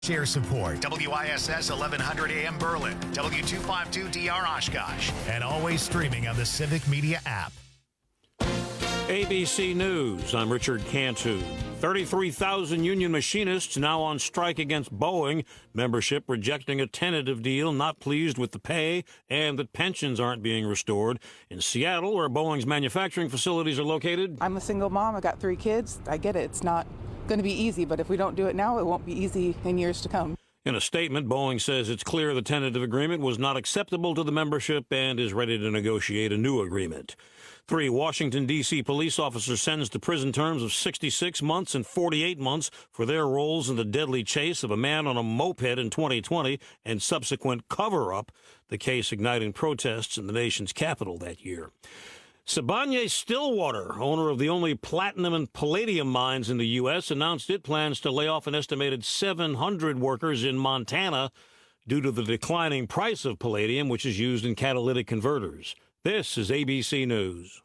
Share support. WISS 1100 AM Berlin, W252DR Oshkosh, and always streaming on the Civic Media app. ABC News, I'm Richard Cantu. 33,000 union machinists now on strike against Boeing. Membership rejecting a tentative deal, not pleased with the pay and that pensions aren't being restored. In Seattle, where Boeing's manufacturing facilities are located. I'm a single mom. I got 3 kids. I get it. It's not going to be easy, but if we don't do it now, it won't be easy in years to come. In a statement, Boeing says it's clear the tentative agreement was not acceptable to the membership and is ready to negotiate a new agreement. 3 Washington, D.C. police officers sentenced to prison terms of 66 months and 48 months for their roles in the deadly chase of a man on a moped in 2020 and subsequent cover-up, the case igniting protests in the nation's capital that year. Sibanye-Stillwater, owner of the only platinum and palladium mines in the U.S., announced it plans to lay off an estimated 700 workers in Montana due to the declining price of palladium, which is used in catalytic converters. This is ABC News.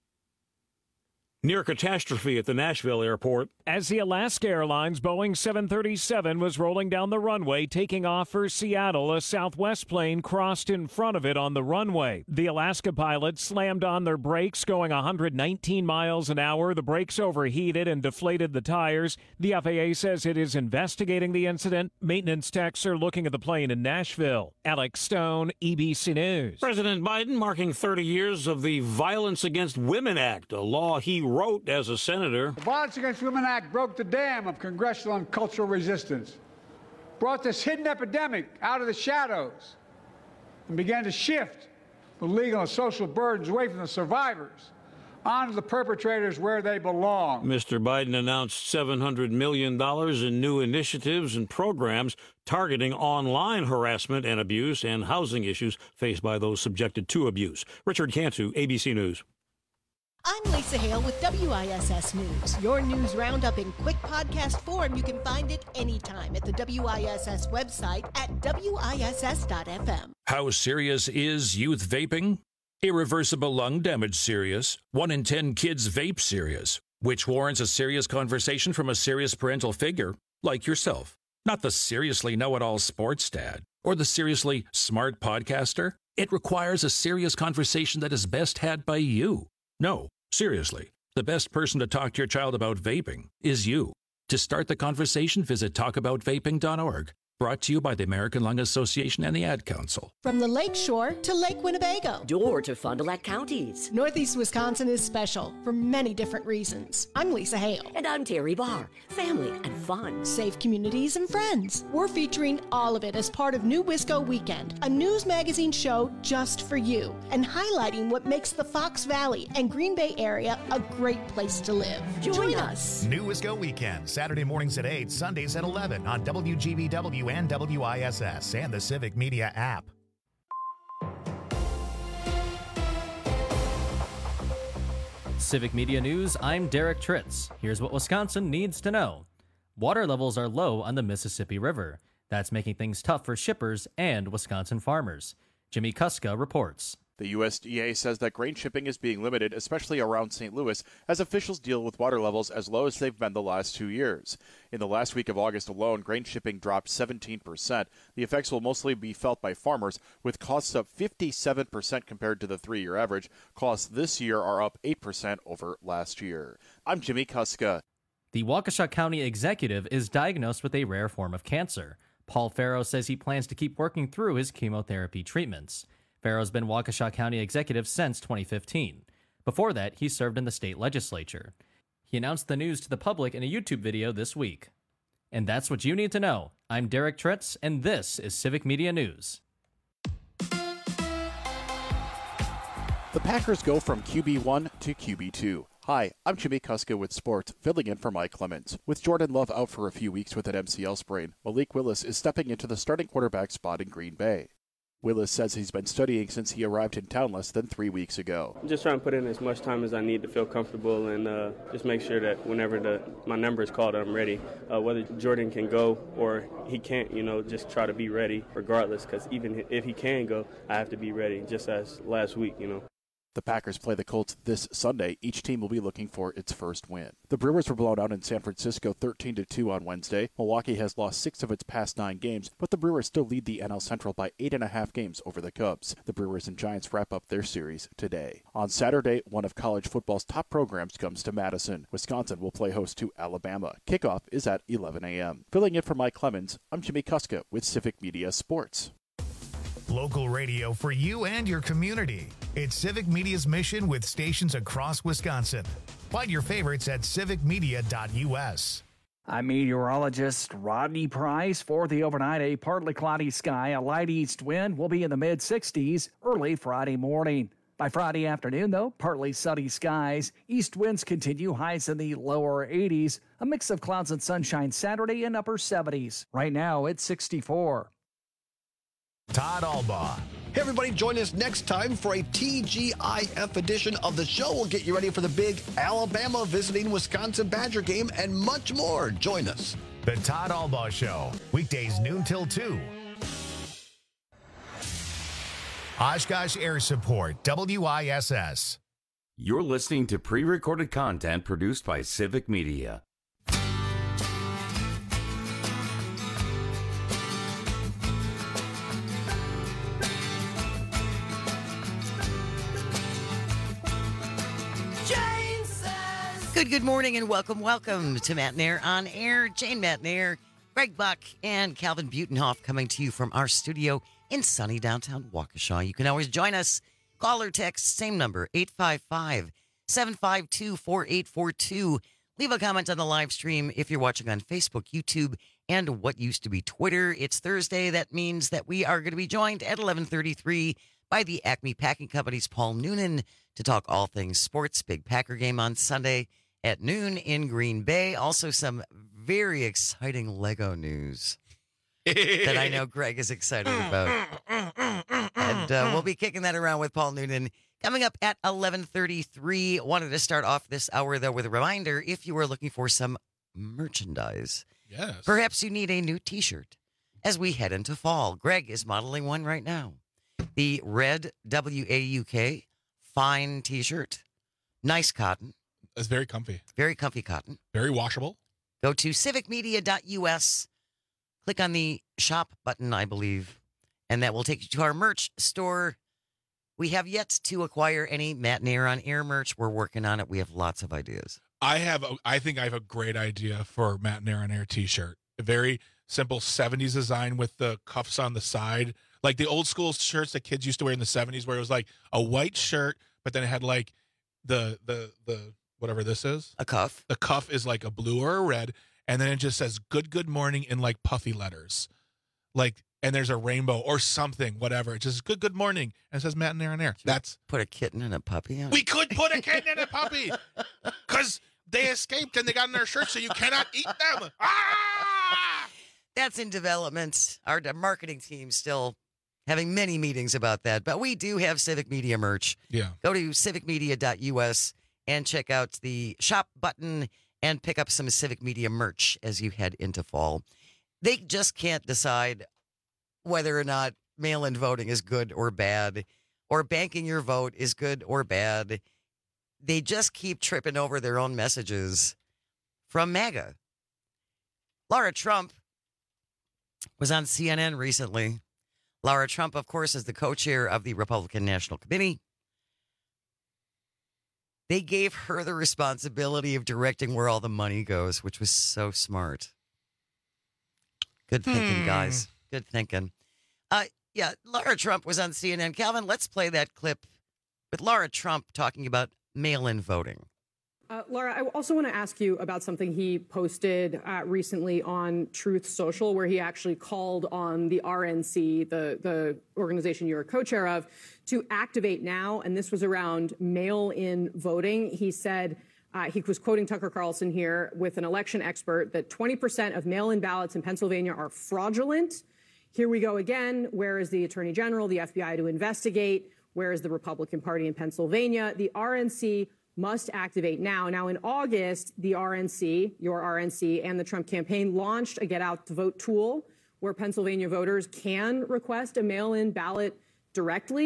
Near catastrophe at the Nashville airport. As the Alaska Airlines Boeing 737 was rolling down the runway, taking off for Seattle, a Southwest plane crossed in front of it on the runway. The Alaska pilots slammed on their brakes, going 119 miles an hour. The brakes overheated and deflated the tires. The FAA says it is investigating the incident. Maintenance techs are looking at the plane in Nashville. Alex Stone, ABC News. President Biden marking 30 years of the Violence Against Women Act, a law he wrote as a senator. The Violence Against Women Act broke the dam of congressional and cultural resistance, brought this hidden epidemic out of the shadows, and began to shift the legal and social burdens away from the survivors onto the perpetrators where they belong. Mr. Biden announced $700 million in new initiatives and programs targeting online harassment and abuse and housing issues faced by those subjected to abuse. Richard Cantu, ABC News. I'm Lisa Hale with WISS News. Your news roundup in quick podcast form. You can find it anytime at the WISS website at WISS.FM. How serious is youth vaping? Irreversible lung damage serious. 1 in 10 kids vape serious, which warrants a serious conversation from a serious parental figure like yourself. Not the seriously know-it-all sports dad or the seriously smart podcaster. It requires a serious conversation that is best had by you. No, seriously, the best person to talk to your child about vaping is you. To start the conversation, visit talkaboutvaping.org. Brought to you by the American Lung Association and the Ad Council. From the Lake Shore to Lake Winnebago. Door to Fond du Lac counties. Northeast Wisconsin is special for many different reasons. I'm Lisa Hale. And I'm Terry Barr. Family and fun. Safe communities and friends. We're featuring all of it as part of New Wisco Weekend, a news magazine show just for you, and highlighting what makes the Fox Valley and Green Bay area a great place to live. Join us. New Wisco Weekend, Saturday mornings at 8, Sundays at 11 on WGBW and WISS and the Civic Media app. Civic Media News, I'm Derek Tritz. Here's what Wisconsin needs to know. Water levels are low on the Mississippi River. That's making things tough for shippers and Wisconsin farmers. Jimmy Kuska reports. The USDA says that grain shipping is being limited, especially around St. Louis, as officials deal with water levels as low as they've been the last 2 years. In the last week of August alone, grain shipping dropped 17%. The effects will mostly be felt by farmers, with costs up 57% compared to the 3-year average. Costs this year are up 8% over last year. I'm Jimmy Kuska. The Waukesha County executive is diagnosed with a rare form of cancer. Paul Farrow says he plans to keep working through his chemotherapy treatments. Farrow's been Waukesha County executive since 2015. Before that, he served in the state legislature. He announced the news to the public in a YouTube video this week. And that's what you need to know. I'm Derek Tritz, and this is Civic Media News. The Packers go from QB1 to QB2. Hi, I'm Jimmy Kuska with sports, filling in for Mike Clemens. With Jordan Love out for a few weeks with an MCL sprain, Malik Willis is stepping into the starting quarterback spot in Green Bay. Willis says he's been studying since he arrived in town less than 3 weeks ago. I'm just trying to put in as much time as I need to feel comfortable and just make sure that whenever my number is called, I'm ready. Whether Jordan can go or he can't, just try to be ready regardless, because even if he can go, I have to be ready, just as last week, The Packers play the Colts this Sunday. Each team will be looking for its first win. The Brewers were blown out in San Francisco 13-2 on Wednesday. Milwaukee has lost 6 of its past 9 games, but the Brewers still lead the NL Central by 8.5 games over the Cubs. The Brewers and Giants wrap up their series today. On Saturday, one of college football's top programs comes to Madison. Wisconsin will play host to Alabama. Kickoff is at 11 a.m. Filling in for Mike Clemens, I'm Jimmy Kuska with Civic Media Sports. Local radio for you and your community. It's Civic Media's mission with stations across Wisconsin. Find your favorites at civicmedia.us. I'm meteorologist Rodney Price. For the overnight, a partly cloudy sky, a light east wind will be in the mid-60s early Friday morning. By Friday afternoon, though, partly sunny skies. East winds continue, highs in the lower 80s. A mix of clouds and sunshine Saturday in upper 70s. Right now, it's 64. Todd Albaugh. Hey, everybody, join us next time for a TGIF edition of the show. We'll get you ready for the big Alabama visiting Wisconsin Badger game and much more. Join us. The Todd Albaugh Show, weekdays noon till 2. Oshkosh Air Support, WISS. You're listening to pre-recorded content produced by Civic Media. Good morning and welcome to Matt and Air on Air. Jane Matt and Air, Greg Buck, and Calvin Butenhoff coming to you from our studio in sunny downtown Waukesha. You can always join us. Call or text, same number, 855-752-4842. Leave a comment on the live stream if you're watching on Facebook, YouTube, and what used to be Twitter. It's Thursday. That means that we are going to be joined at 11:33 by the Acme Packing Company's Paul Noonan to talk all things sports. Big Packer game on Sunday at noon in Green Bay. Also some very exciting Lego news that I know Greg is excited about. And we'll be kicking that around with Paul Noonan coming up at 11:33. Wanted to start off this hour, though, with a reminder, if you are looking for some merchandise, yes, perhaps you need a new T-shirt as we head into fall. Greg is modeling one right now. The red WAUK fine T-shirt. Nice cotton. It's very comfy. Very comfy cotton. Very washable. Go to civicmedia.us. Click on the shop button, I believe, and that will take you to our merch store. We have yet to acquire any Matt and Air on Air merch. We're working on it. We have lots of ideas. I think I have a great idea for Matt and Air on Air T-shirt. A very simple 70s design with the cuffs on the side. Like the old school shirts that kids used to wear in the 70s where it was like a white shirt, but then it had like the whatever this is. A cuff. The cuff is like a blue or a red, and then it just says good morning in like puffy letters. Like, and there's a rainbow or something, whatever. It just good morning, and it says Matt and Air on Air. That's put a kitten and a puppy on. We could put a kitten and a puppy because they escaped and they got in their shirts, so you cannot eat them. Ah! That's in development. Our marketing team still having many meetings about that, but we do have Civic Media merch. Yeah. Go to civicmedia.us and check out the shop button and pick up some Civic Media merch as you head into fall. They just can't decide whether or not mail-in voting is good or bad, or banking your vote is good or bad. They just keep tripping over their own messages from MAGA. Laura Trump was on CNN recently. Laura Trump, of course, is the co-chair of the Republican National Committee. They gave her the responsibility of directing where all the money goes, which was so smart. Good thinking, guys. Good thinking. Yeah, Laura Trump was on CNN. Calvin, let's play that clip with Laura Trump talking about mail-in voting. Laura, I also want to ask you about something he posted recently on Truth Social, where he actually called on the RNC, the organization you're a co-chair of, to activate now. And this was around mail-in voting. He said, he was quoting Tucker Carlson here with an election expert, that 20% of mail-in ballots in Pennsylvania are fraudulent. Here we go again. Where is the Attorney General, the FBI to investigate? Where is the Republican Party in Pennsylvania? The RNC must activate now. Now, in August, the RNC, your RNC, and the Trump campaign launched a Get Out to Vote tool where Pennsylvania voters can request a mail-in ballot directly.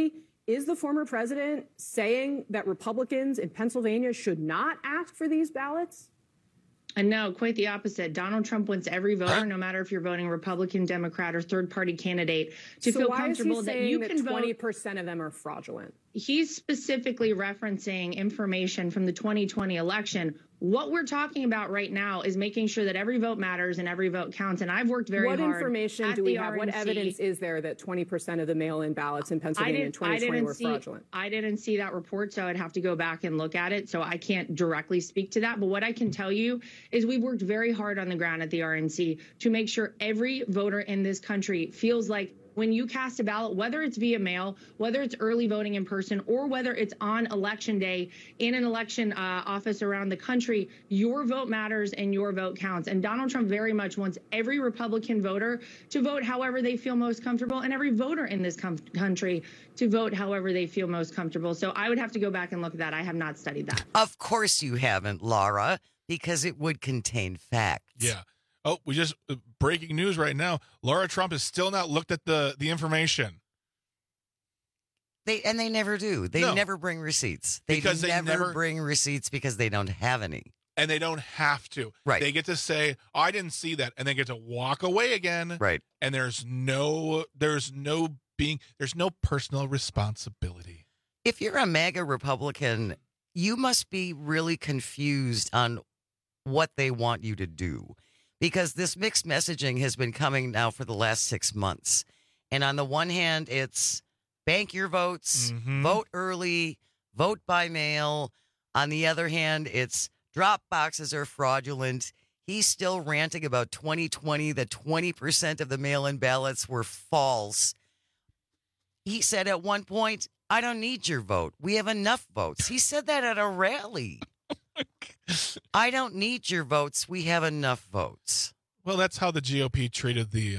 Is the former president saying that Republicans in Pennsylvania should not ask for these ballots? And no, quite the opposite. Donald Trump wants every voter, no matter if you're voting Republican, Democrat, or third-party candidate, to feel comfortable that you can vote. 20% of them are fraudulent. He's specifically referencing information from the 2020 election. What we're talking about right now is making sure that every vote matters and every vote counts. And I've worked very hard. What information do we have? RNC. What evidence is there that 20% of the mail-in ballots in Pennsylvania in 2020 were fraudulent? I didn't see that report, so I'd have to go back and look at it. So I can't directly speak to that. But what I can tell you is we've worked very hard on the ground at the RNC to make sure every voter in this country feels like when you cast a ballot, whether it's via mail, whether it's early voting in person, or whether it's on election day in an election office around the country, your vote matters and your vote counts. And Donald Trump very much wants every Republican voter to vote however they feel most comfortable, and every voter in this country to vote however they feel most comfortable. So I would have to go back and look at that. I have not studied that. Of course you haven't, Laura, because it would contain facts. Yeah. Oh, we just breaking news right now. Laura Trump has still not looked at the information. They never do. They never bring receipts. They never bring receipts because they don't have any. And they don't have to. Right. They get to say, oh, I didn't see that, and they get to walk away again. Right. And there's no personal responsibility. If you're a MAGA Republican, you must be really confused on what they want you to do. Because this mixed messaging has been coming now for the last 6 months. And on the one hand, it's bank your votes, vote early, vote by mail. On the other hand, it's drop boxes are fraudulent. He's still ranting about 2020, that 20% of the mail-in ballots were false. He said at one point, I don't need your vote. We have enough votes. He said that at a rally. I don't need your votes. We have enough votes. Well, that's how the GOP treated the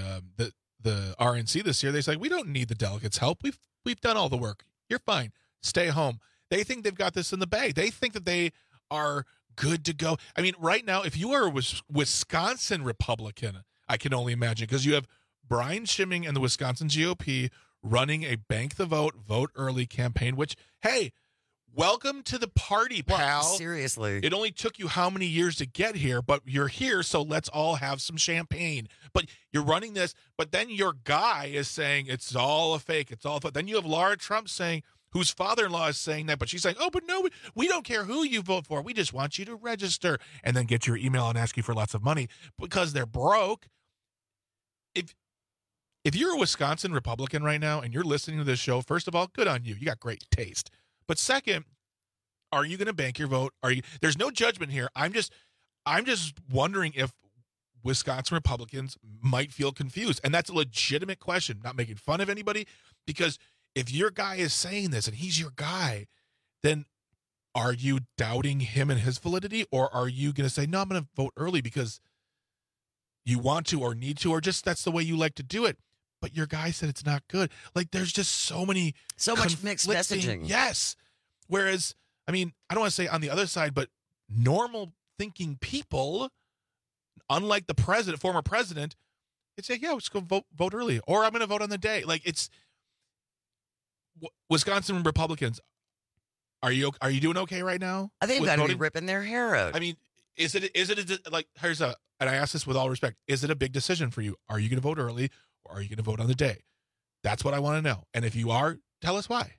RNC this year. They say we don't need the delegates' help. We've done all the work. You're fine. Stay home. They think they've got this in the bag. They think that they are good to go. I mean, right now, if you are a Wisconsin Republican, I can only imagine, because you have Brian Schimming and the Wisconsin GOP running a bank the vote, vote early campaign. Which, hey. Welcome to the party, pal. Well, seriously. It only took you how many years to get here, but you're here, so let's all have some champagne. But you're running this, but then your guy is saying it's all a fake, it's all a fake. Then you have Laura Trump saying, whose father-in-law is saying that, but she's saying, oh, but no, we don't care who you vote for. We just want you to register and then get your email and ask you for lots of money because they're broke. If you're a Wisconsin Republican right now and you're listening to this show, first of all, good on you. You got great taste. But second, are you going to bank your vote? There's no judgment here. I'm just wondering if Wisconsin Republicans might feel confused. And that's a legitimate question, not making fun of anybody, because if your guy is saying this and he's your guy, then are you doubting him and his validity, or are you going to say, no, I'm going to vote early because you want to or need to, or just that's the way you like to do it? But your guy said it's not good. Like, there's just so much mixed messaging. Yes. Whereas, I mean, I don't want to say on the other side, but normal thinking people, unlike the former president, they'd say, yeah, let's go vote early, or I'm going to vote on the day. Like, it's Wisconsin Republicans. Are you doing okay right now? I think they've got to be ripping their hair out. I mean, is it like, and I ask this with all respect, is it a big decision for you? Are you going to vote early? Or are you going to vote on the day? That's what I want to know. And if you are, tell us why.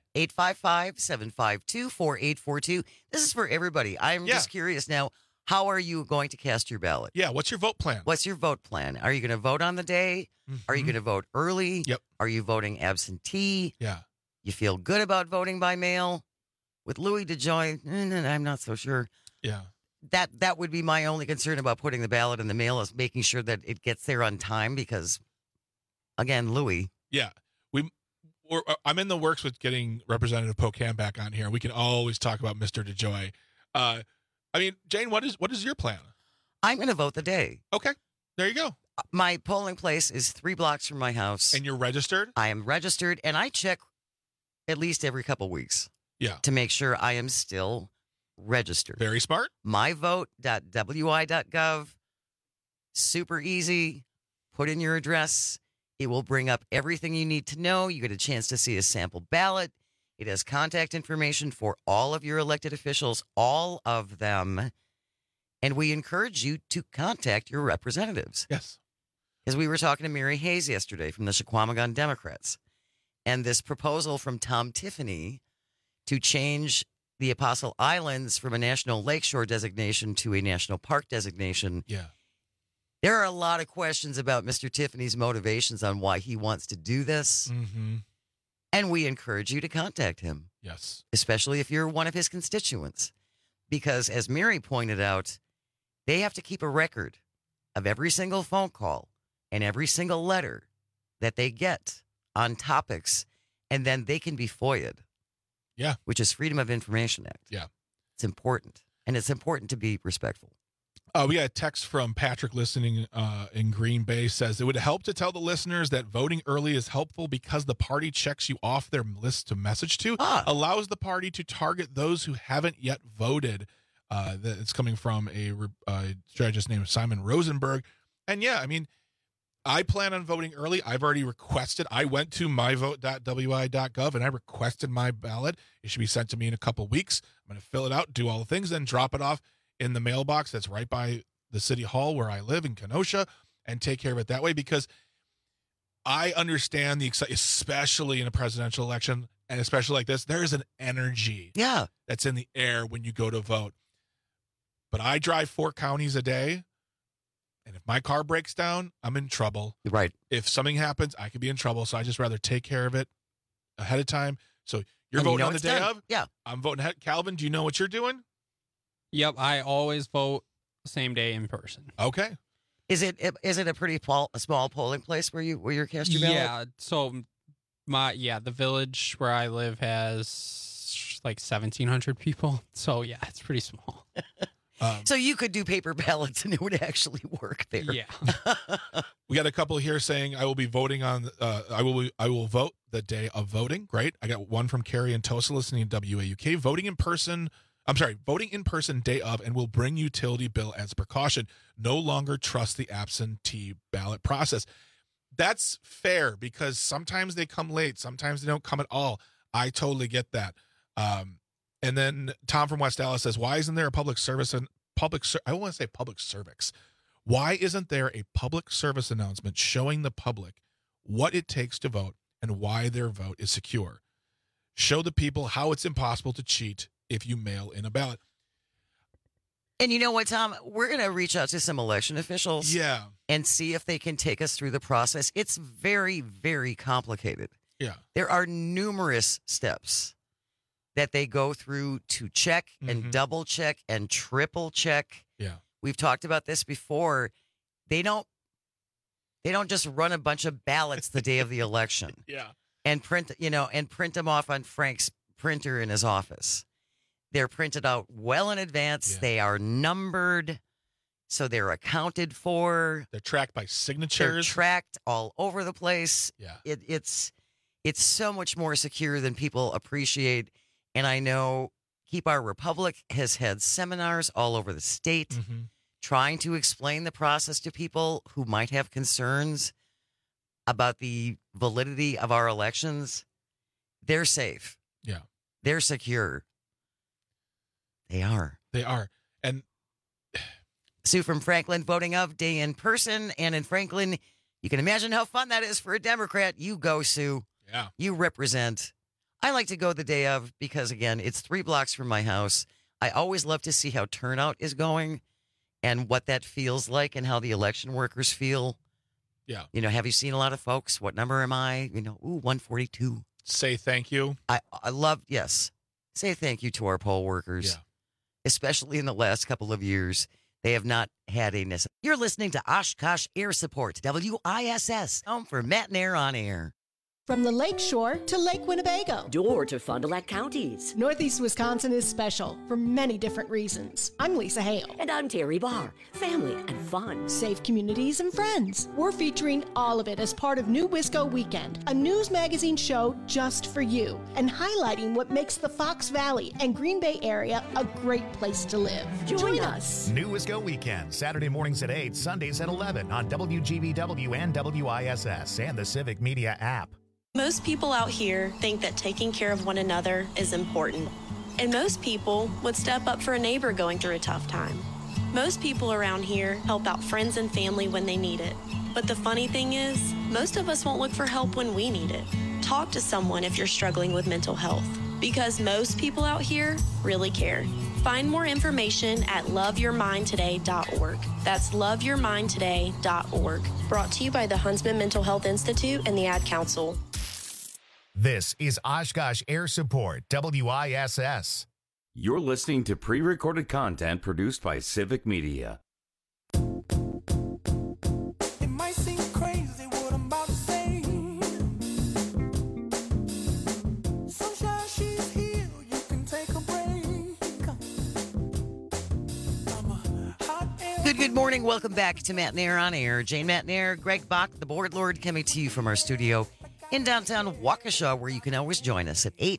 855-752-4842. This is for everybody. I'm just curious now, how are you going to cast your ballot? Yeah, what's your vote plan? What's your vote plan? Are you going to vote on the day? Are you going to vote early? Yep. Are you voting absentee? Yeah. You feel good about voting by mail? With Louis DeJoy, I'm not so sure. Yeah. That would be my only concern about putting the ballot in the mail, is making sure that it gets there on time, because... Again, Louis. Yeah. I'm in the works with getting Representative Pocan back on here. We can always talk about Mr. DeJoy. I mean, Jane, what is your plan? I'm going to vote the day. Okay. There you go. My polling place is 3 blocks from my house. And you're registered? I am registered, and I check at least every couple weeks. Yeah. To make sure I am still registered. Very smart. myvote.wi.gov. Super easy. Put in your address. It will bring up everything you need to know. You get a chance to see a sample ballot. It has contact information for all of your elected officials, all of them. And we encourage you to contact your representatives. Yes. Because we were talking to Mary Hayes yesterday from the Chequamegon Democrats. And this proposal from Tom Tiffany to change the Apostle Islands from a national lakeshore designation to a national park designation. Yeah. There are a lot of questions about Mr. Tiffany's motivations on why he wants to do this. Mm-hmm. And we encourage you to contact him. Yes. Especially if you're one of his constituents. Because as Mary pointed out, they have to keep a record of every single phone call and every single letter that they get on topics, and then they can be FOIA'd. Yeah. Which is Freedom of Information Act. Yeah. It's important. And it's important to be respectful. We got a text from Patrick listening in Green Bay. Says, it would help to tell the listeners that voting early is helpful because the party checks you off their list to message to, allows the party to target those who haven't yet voted. It's coming from a strategist named Simon Rosenberg. And yeah, I mean, I plan on voting early. I've already requested. I went to myvote.wi.gov and I requested my ballot. It should be sent to me in a couple weeks. I'm going to fill it out, do all the things, then drop it off in the mailbox that's right by the city hall where I live in Kenosha and take care of it that way, because I understand the excitement, especially in a presidential election, and especially like this, there is an energy that's in the air when you go to vote. But I drive 4 counties a day, and if my car breaks down, I'm in trouble. Right. If something happens, I could be in trouble, so I just rather take care of it ahead of time. So you're voting on the day of? Yeah. I'm voting ahead. Calvin, do you know what you're doing? Yep, I always vote same day in person. Okay. Is it a pretty small polling place where you cast your ballot? Yeah, so the village where I live has like 1,700 people. So yeah, it's pretty small. So you could do paper ballots and it would actually work there. Yeah. We got a couple here saying I will be voting on. I will vote the day of voting. Great. I got one from Carrie and Tosa listening to WAUK. Voting in person day of, and will bring utility bill as a precaution. No longer trust the absentee ballot process. That's fair because sometimes they come late. Sometimes they don't come at all. I totally get that. And then Tom from West Dallas says, why isn't there a public service and I want to say public cervix. Why isn't there a public service announcement showing the public what it takes to vote and why their vote is secure? Show the people how it's impossible to cheat if you mail in a ballot. And you know what, Tom? We're going to reach out to some election officials and see if they can take us through the process. It's very, very complicated. Yeah. There are numerous steps that they go through to check and double check and triple check. Yeah. We've talked about this before. They don't just run a bunch of ballots the day of the election. Yeah. And print them off on Frank's printer in his office. They're printed out well in advance. Yeah. They are numbered, so they're accounted for. They're tracked by signatures. They're tracked all over the place. Yeah. It's so much more secure than people appreciate. And I know Keep Our Republic has had seminars all over the state trying to explain the process to people who might have concerns about the validity of our elections. They're safe. Yeah. They're secure. They are. They are. And Sue from Franklin, voting of day in person and in Franklin. You can imagine how fun that is for a Democrat. You go, Sue. Yeah. You represent. I like to go the day of because, again, it's 3 blocks from my house. I always love to see how turnout is going and what that feels like and how the election workers feel. Yeah. You know, have you seen a lot of folks? What number am I? 142. Say thank you. I love, yes. Say thank you to our poll workers. Yeah. Especially in the last couple of years. They have not had a necessary. You're listening to Oshkosh Air Support, WISS, home for Matt and Air on Air. From the Lake Shore to Lake Winnebago. Door to Fond du Lac counties. Northeast Wisconsin is special for many different reasons. I'm Lisa Hale. And I'm Terry Barr. Family and fun. Safe communities and friends. We're featuring all of it as part of New Wisco Weekend, a news magazine show just for you, and highlighting what makes the Fox Valley and Green Bay area a great place to live. Join us. New Wisco Weekend, Saturday mornings at 8, Sundays at 11 on WGBW and WISS and the Civic Media app. Most people out here think that taking care of one another is important. And most people would step up for a neighbor going through a tough time. Most people around here help out friends and family when they need it. But the funny thing is, most of us won't look for help when we need it. Talk to someone if you're struggling with mental health, because most people out here really care. Find more information at loveyourmindtoday.org. That's loveyourmindtoday.org. Brought to you by the Huntsman Mental Health Institute and the Ad Council. This is Oshkosh Air Support, WISS. You're listening to pre-recorded content produced by Civic Media. It might seem crazy what I'm about to say. Sunshine, she's here. You can take a break. Good morning. Welcome back to Matt Nair on Air. Jane Matt Nair, Greg Bach, the board lord, coming to you from our studio in downtown Waukesha, where you can always join us at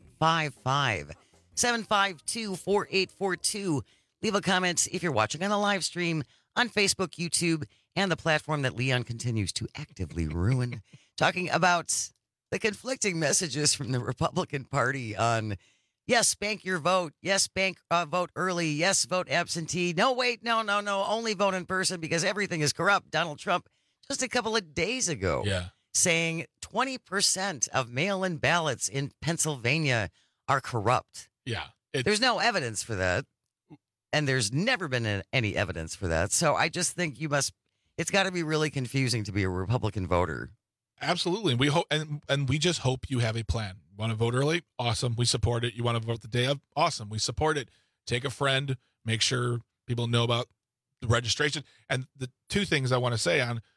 855-752-4842. Leave a comment if you're watching on the live stream on Facebook, YouTube, and the platform that Leon continues to actively ruin. Talking about the conflicting messages from the Republican Party on, yes, bank your vote. Yes, vote early. Yes, vote absentee. No, wait, no. Only vote in person because everything is corrupt. Donald Trump, just a couple of days ago, saying 20% of mail-in ballots in Pennsylvania are corrupt. Yeah. There's no evidence for that. And there's never been any evidence for that. So I just think it's got to be really confusing to be a Republican voter. Absolutely. We hope, and we just hope you have a plan. You want to vote early? Awesome. We support it. You want to vote the day of? Awesome. We support it. Take a friend. Make sure people know about the registration. And the two things I want to say on,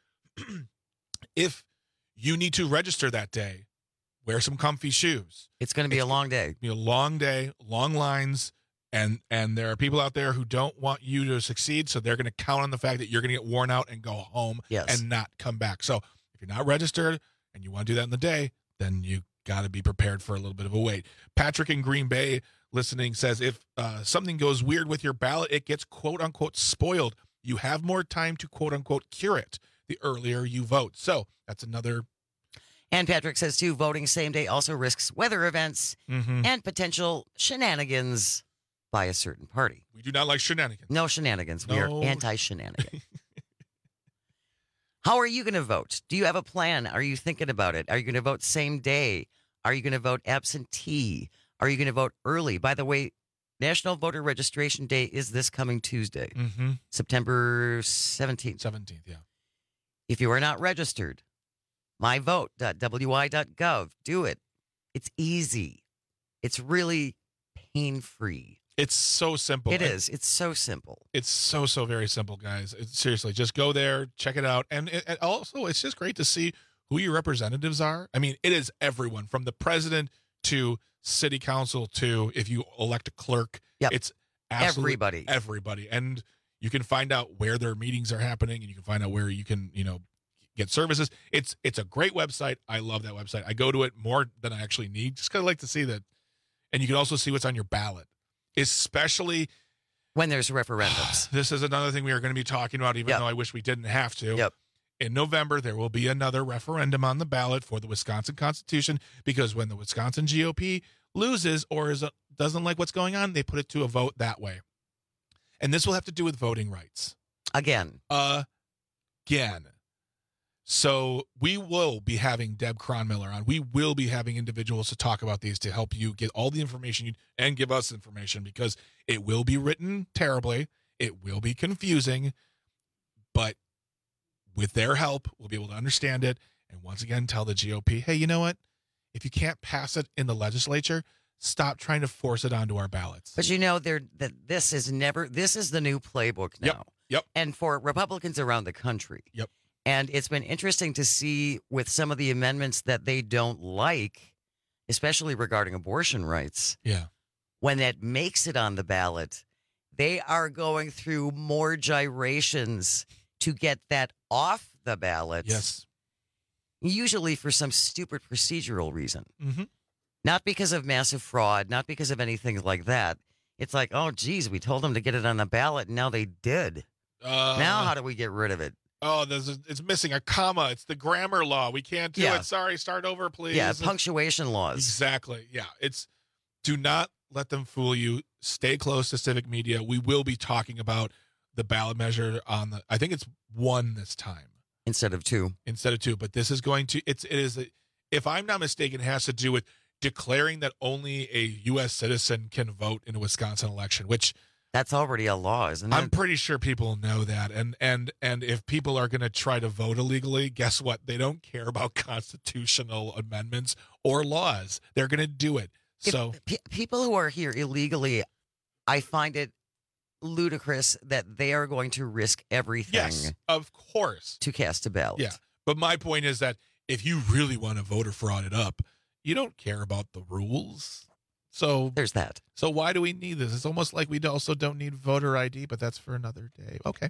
if you need to register that day, wear some comfy shoes. It's going to be a long day. Be a long day, long lines, and there are people out there who don't want you to succeed, so they're going to count on the fact that you're going to get worn out and go home and not come back. So if you're not registered and you want to do that in the day, then you got to be prepared for a little bit of a wait. Patrick in Green Bay listening says, if something goes weird with your ballot, it gets quote-unquote spoiled. You have more time to quote-unquote cure it the earlier you vote. So that's another. And Patrick says, too, voting same day also risks weather events and potential shenanigans by a certain party. We do not like shenanigans. No shenanigans. We are anti-shenanigans. How are you going to vote? Do you have a plan? Are you thinking about it? Are you going to vote same day? Are you going to vote absentee? Are you going to vote early? By the way, National Voter Registration Day is this coming Tuesday, September 17th. 17th, yeah. If you are not registered, myvote.wi.gov. Do it. It's easy. It's really pain-free. It's so simple. It is. It's so simple. It's so very simple, guys. Seriously, just go there, check it out. And also, it's just great to see who your representatives are. I mean, it is everyone from the president to city council to if you elect a clerk. It's absolutely everybody. And you can find out where their meetings are happening, and you can find out where you can, get services. It's a great website. I love that website. I go to it more than I actually need. Just kind of like to see that. And you can also see what's on your ballot, especially when there's referendums. This is another thing we are going to be talking about, even though I wish we didn't have to. In November, there will be another referendum on the ballot for the Wisconsin Constitution, because when the Wisconsin GOP loses or doesn't like what's going on, they put it to a vote that way. And this will have to do with voting rights. Again. So we will be having Deb Cronmiller on. We will be having individuals to talk about these to help you get all the information and give us information, because it will be written terribly. It will be confusing, but with their help, we'll be able to understand it. And once again, tell the GOP, hey, you know what? If you can't pass it in the legislature, stop trying to force it onto our ballots. But this is the new playbook now. Yep. And for Republicans around the country. Yep. And it's been interesting to see with some of the amendments that they don't like, especially regarding abortion rights. Yeah. When that makes it on the ballot, they are going through more gyrations to get that off the ballot. Yes. Usually for some stupid procedural reason. Not because of massive fraud, not because of anything like that. It's like, oh, geez, we told them to get it on the ballot, and now they did. Now how do we get rid of it? oh, it's missing a comma. It's the grammar law. We can't do it. Sorry, start over, please. Yeah, punctuation laws. Exactly. Yeah, do not let them fool you. Stay close to Civic Media. We will be talking about the ballot measure I think it's 1 this time. Instead of 2. But this is going to, if I'm not mistaken, it has to do with declaring that only a U.S. citizen can vote in a Wisconsin election, which... That's already a law, isn't it? I'm pretty sure people know that. And if people are going to try to vote illegally, guess what? They don't care about constitutional amendments or laws. They're going to do it. So people who are here illegally, I find it ludicrous that they are going to risk everything. Yes, of course. To cast a ballot. Yeah. But my point is that if you really want to voter fraud it up, you don't care about the rules. So there's that. So why do we need this? It's almost like we also don't need voter ID, but that's for another day. Okay.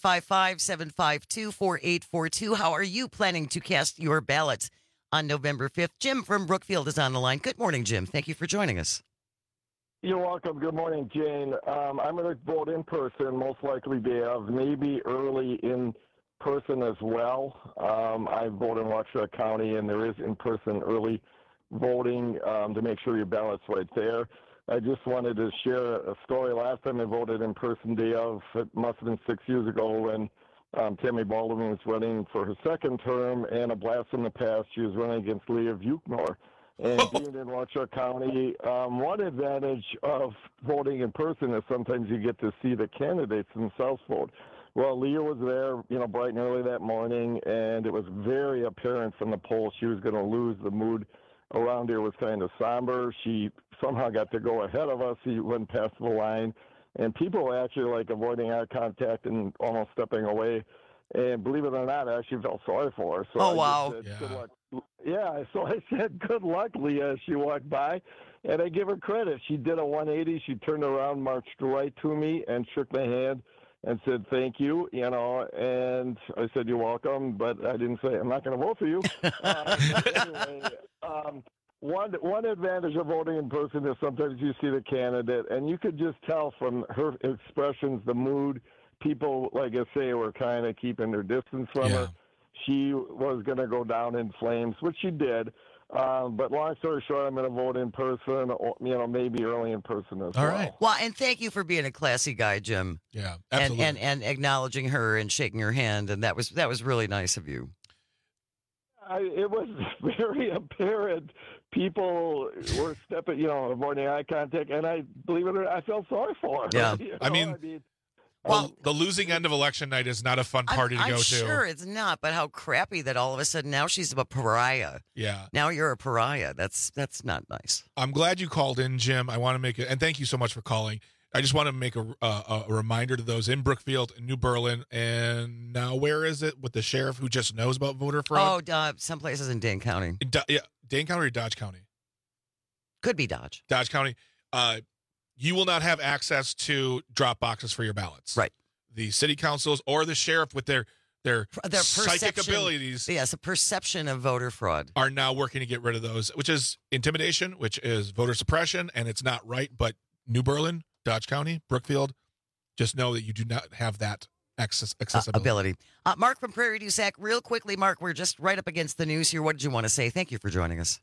855-752-4842. How are you planning to cast your ballots on November 5th? Jim from Brookfield is on the line. Good morning, Jim. Thank you for joining us. You're welcome. Good morning, Jane. I'm going to vote in person, most likely day of, maybe early in person as well. I vote in Waukesha County, and there is in-person early voting to make sure your ballot's right there. I just wanted to share a story. Last time I voted in person day of, it must have been 6 years ago when Tammy Baldwin was running for her second term, and a blast from the past, she was running against Leah Vucknor. And being in Waukesha County, one advantage of voting in person is sometimes you get to see the candidates themselves vote. Well, Leah was there, bright and early that morning, and it was very apparent from the polls she was going to lose. The mood around here was kind of somber. She somehow got to go ahead of us. She went past the line, and people were actually avoiding eye contact and almost stepping away. And believe it or not, I actually felt sorry for her. So wow. Good luck. Yeah, so I said, good luck, Leah, as she walked by. And I give her credit. She did a 180. She turned around, marched right to me, and shook my hand and said, thank you, and I said, you're welcome, but I didn't say, I'm not going to vote for you. Anyway, one advantage of voting in person is sometimes you see the candidate, and you could just tell from her expressions, the mood, people, like I say, were kind of keeping their distance from her. She was going to go down in flames, which she did. But long story short, I'm going to vote in person, or, maybe early in person as well. All right. Well, and thank you for being a classy guy, Jim. Yeah, absolutely. And acknowledging her and shaking her hand, and that was really nice of you. It was very apparent. People were avoiding eye contact, and I believe it or not, I felt sorry for her. Yeah, Well, the losing end of election night is not a fun party to go to. I'm sure it's not, but how crappy that all of a sudden now she's a pariah. Yeah. Now you're a pariah. That's not nice. I'm glad you called in, Jim. I want to make it, and thank you so much for calling. I just want to make a reminder to those in Brookfield and New Berlin, and now where is it with the sheriff who just knows about voter fraud? Oh, some places in Dane County. Dane County or Dodge County? Could be Dodge. Dodge County. You will not have access to drop boxes for your ballots. Right. The city councils or the sheriff with their psychic abilities. Yes, a perception of voter fraud. Are now working to get rid of those, which is intimidation, which is voter suppression, and it's not right. But New Berlin, Dodge County, Brookfield, just know that you do not have that accessibility. Mark from Prairie du Sac, real quickly, Mark, we're just right up against the news here. What did you want to say? Thank you for joining us.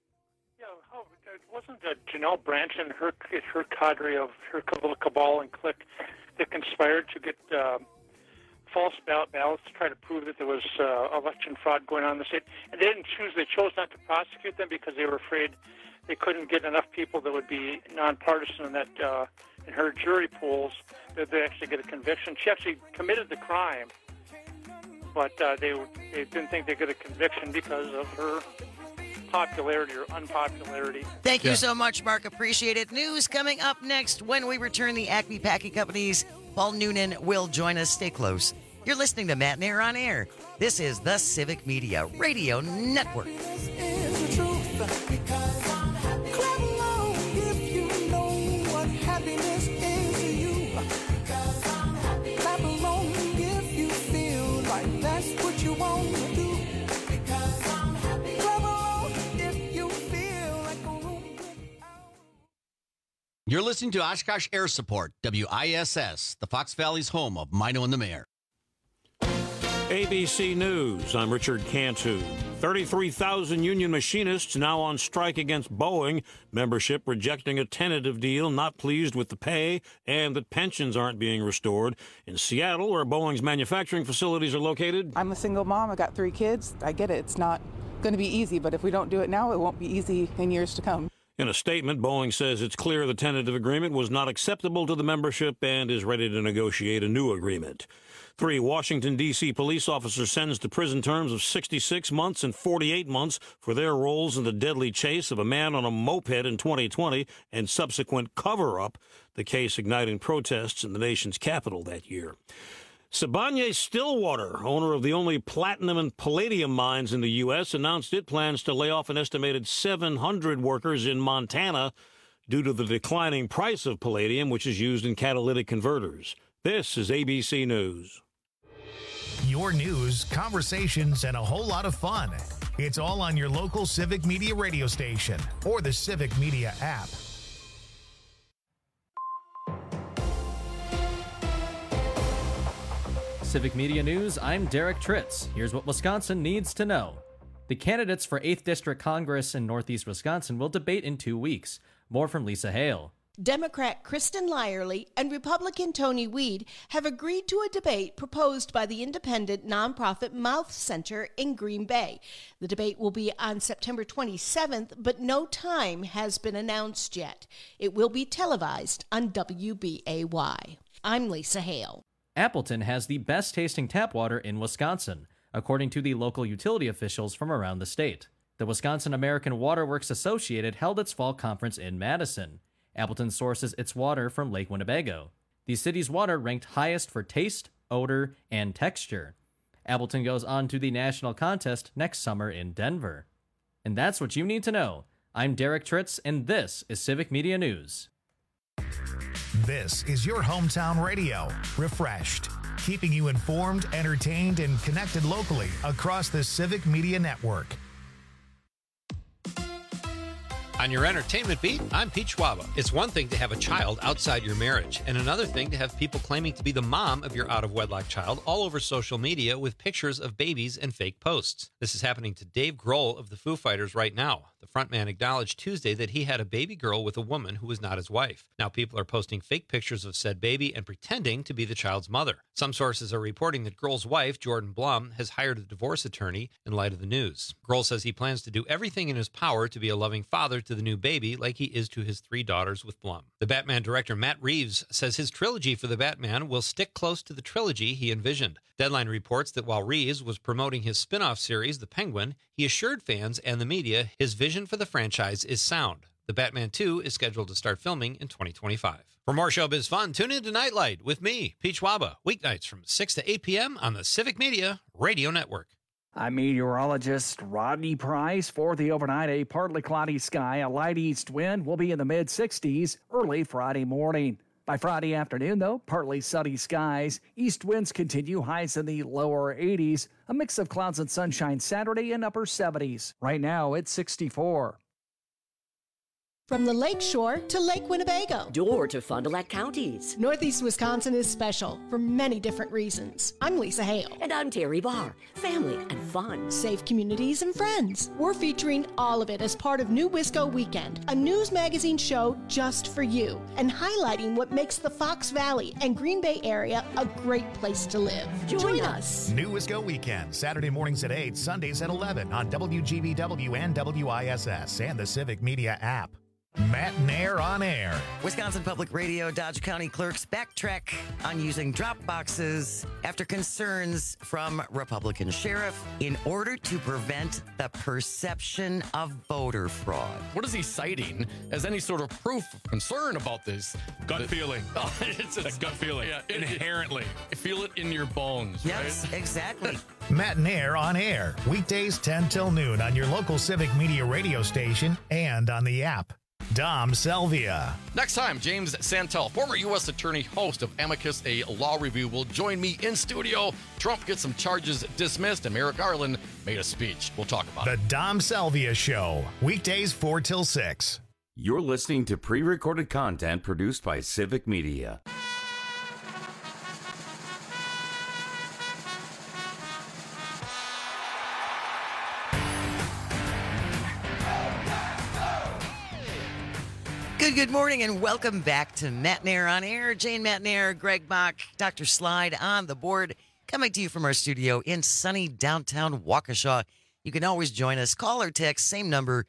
Wasn't Janelle Branch and her cadre of her little cabal and clique that conspired to get false ballots to try to prove that there was election fraud going on in the state? And they chose not to prosecute them because they were afraid they couldn't get enough people that would be nonpartisan in that in her jury pools that they actually get a conviction. She actually committed the crime, but they didn't think they'd get a conviction because of her popularity or unpopularity. Thank you so much, Mark. Appreciate it. News coming up next when we return. The Acme Packing Company's Paul Noonan will join us. Stay close. You're listening to Matt and Air on Air. This is the Civic Media Radio Network. You're listening to Oshkosh Air Support, WISS, the Fox Valley's home of Mino and the Mayor. ABC News, I'm Richard Cantu. 33,000 union machinists now on strike against Boeing. Membership rejecting a tentative deal, not pleased with the pay, and that pensions aren't being restored. In Seattle, where Boeing's manufacturing facilities are located. I'm a single mom. I got 3 kids. I get it. It's not going to be easy, but if we don't do it now, it won't be easy in years to come. In a statement, Boeing says it's clear the tentative agreement was not acceptable to the membership and is ready to negotiate a new agreement. 3 Washington, D.C. police officers sentenced to prison terms of 66 months and 48 months for their roles in the deadly chase of a man on a moped in 2020 and subsequent cover-up, the case igniting protests in the nation's capital that year. Sibanye-Stillwater, owner of the only platinum and palladium mines in the U.S., announced it plans to lay off an estimated 700 workers in Montana due to the declining price of palladium, which is used in catalytic converters. This is ABC News. Your news, conversations, and a whole lot of fun. It's all on your local Civic Media radio station or the Civic Media app. Civic Media News, I'm Derek Tritz. Here's what Wisconsin needs to know. The candidates for 8th District Congress in Northeast Wisconsin will debate in 2 weeks. More from Lisa Hale. Democrat Kristen Lyerly and Republican Tony Weed have agreed to a debate proposed by the independent nonprofit Mouth Center in Green Bay. The debate will be on September 27th, but no time has been announced yet. It will be televised on WBAY. I'm Lisa Hale. Appleton has the best tasting tap water in Wisconsin, according to the local utility officials from around the state. The Wisconsin American Water Works Associated held its fall conference in Madison. Appleton sources its water from Lake Winnebago. The city's water ranked highest for taste, odor, and texture. Appleton goes on to the national contest next summer in Denver. And that's what you need to know. I'm Derek Tritz, and this is Civic Media News. This is your hometown radio, refreshed, keeping you informed, entertained, and connected locally across the Civic Media Network. On your entertainment beat, I'm Pete Schwaba. It's one thing to have a child outside your marriage, and another thing to have people claiming to be the mom of your out-of-wedlock child all over social media with pictures of babies and fake posts. This is happening to Dave Grohl of the Foo Fighters right now. The frontman acknowledged Tuesday that he had a baby girl with a woman who was not his wife. Now people are posting fake pictures of said baby and pretending to be the child's mother. Some sources are reporting that Grohl's wife, Jordan Blum, has hired a divorce attorney in light of the news. Grohl says he plans to do everything in his power to be a loving father to the new baby like he is to his 3 daughters with Blum. The Batman director Matt Reeves says his trilogy for the Batman will stick close to the trilogy he envisioned. Deadline reports that while Reeves was promoting his spin-off series, The Penguin, he assured fans and the media his vision for the franchise is sound. The Batman 2 is scheduled to start filming in 2025. For more showbiz fun, tune in to Nightlight with me, Pete Schwaba, weeknights from 6 to 8 p.m. on the Civic Media Radio Network. I'm meteorologist Rodney Price. For the overnight, a partly cloudy sky, a light east wind will be in the mid-60s early Friday morning. By Friday afternoon, though, partly sunny skies. East winds continue, highs in the lower 80s. A mix of clouds and sunshine Saturday and upper 70s. Right now, it's 64. From the Lake Shore to Lake Winnebago. Or to Fond du Lac counties. Northeast Wisconsin is special for many different reasons. I'm Lisa Hale. And I'm Terry Barr. Family and fun. Safe communities and friends. We're featuring all of it as part of New Wisco Weekend, a news magazine show just for you, and highlighting what makes the Fox Valley and Green Bay area a great place to live. Join us. New Wisco Weekend, Saturday mornings at 8, Sundays at 11 on WGBW and WISS and the Civic Media app. Matt Nair on air. Wisconsin Public Radio Dodge County clerks backtrack on using drop boxes after concerns from Republican sheriff in order to prevent the perception of voter fraud. What is he citing as any sort of proof of concern about this? Gut feeling. It's a gut feeling. Yeah, inherently. Feel it in your bones. Yes, right? Exactly. Matt Nair on air. Weekdays 10 till noon on your local Civic Media radio station and on the app. Dom Selvia. Next time, James Santel, former U.S. Attorney, host of Amicus, a law review, will join me in studio. Trump gets some charges dismissed, and Merrick Garland made a speech. We'll talk about it. The Dom Selvia Show, weekdays 4 till 6. You're listening to pre-recorded content produced by Civic Media. Good morning, and welcome back to Matt Nair on Air. Jane Matt Nair, Greg Bach, Dr. Slide on the board, coming to you from our studio in sunny downtown Waukesha. You can always join us. Call or text, same number,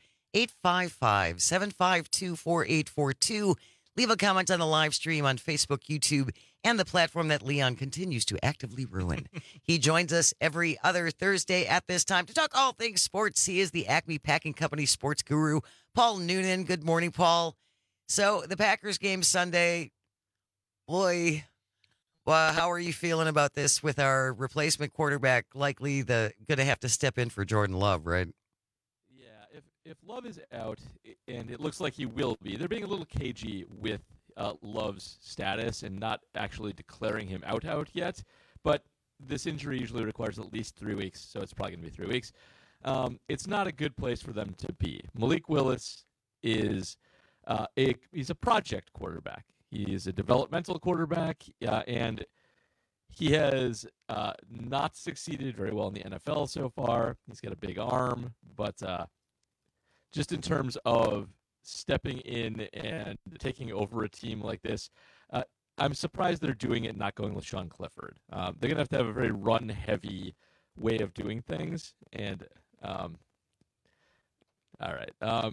855-752-4842. Leave a comment on the live stream on Facebook, YouTube, and the platform that Leon continues to actively ruin. He joins us every other Thursday at this time to talk all things sports. He is the Acme Packing Company sports guru, Paul Noonan. Good morning, Paul. So the Packers game Sunday, boy, well, how are you feeling about this with our replacement quarterback likely going to have to step in for Jordan Love, right? Yeah, if Love is out, and it looks like he will be, they're being a little cagey with Love's status and not actually declaring him out yet. But this injury usually requires at least 3 weeks, so it's probably going to be 3 weeks. It's not a good place for them to be. Malik Willis is he's a project quarterback. He is a developmental quarterback, and he has not succeeded very well in the NFL so far. He's got a big arm, but just in terms of stepping in and taking over a team like this, I'm surprised they're doing it and not going with Sean Clifford. They're going to have a very run-heavy way of doing things, and all right.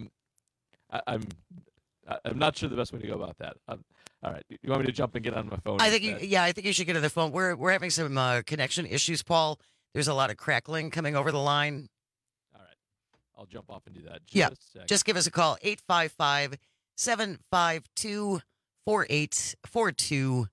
I'm not sure the best way to go about that. All right, you want me to jump and get on my phone? I think you should get on the phone. We're having some connection issues, Paul. There's a lot of crackling coming over the line. All right, I'll jump off and do that. Just give us a call, 855-752-4842,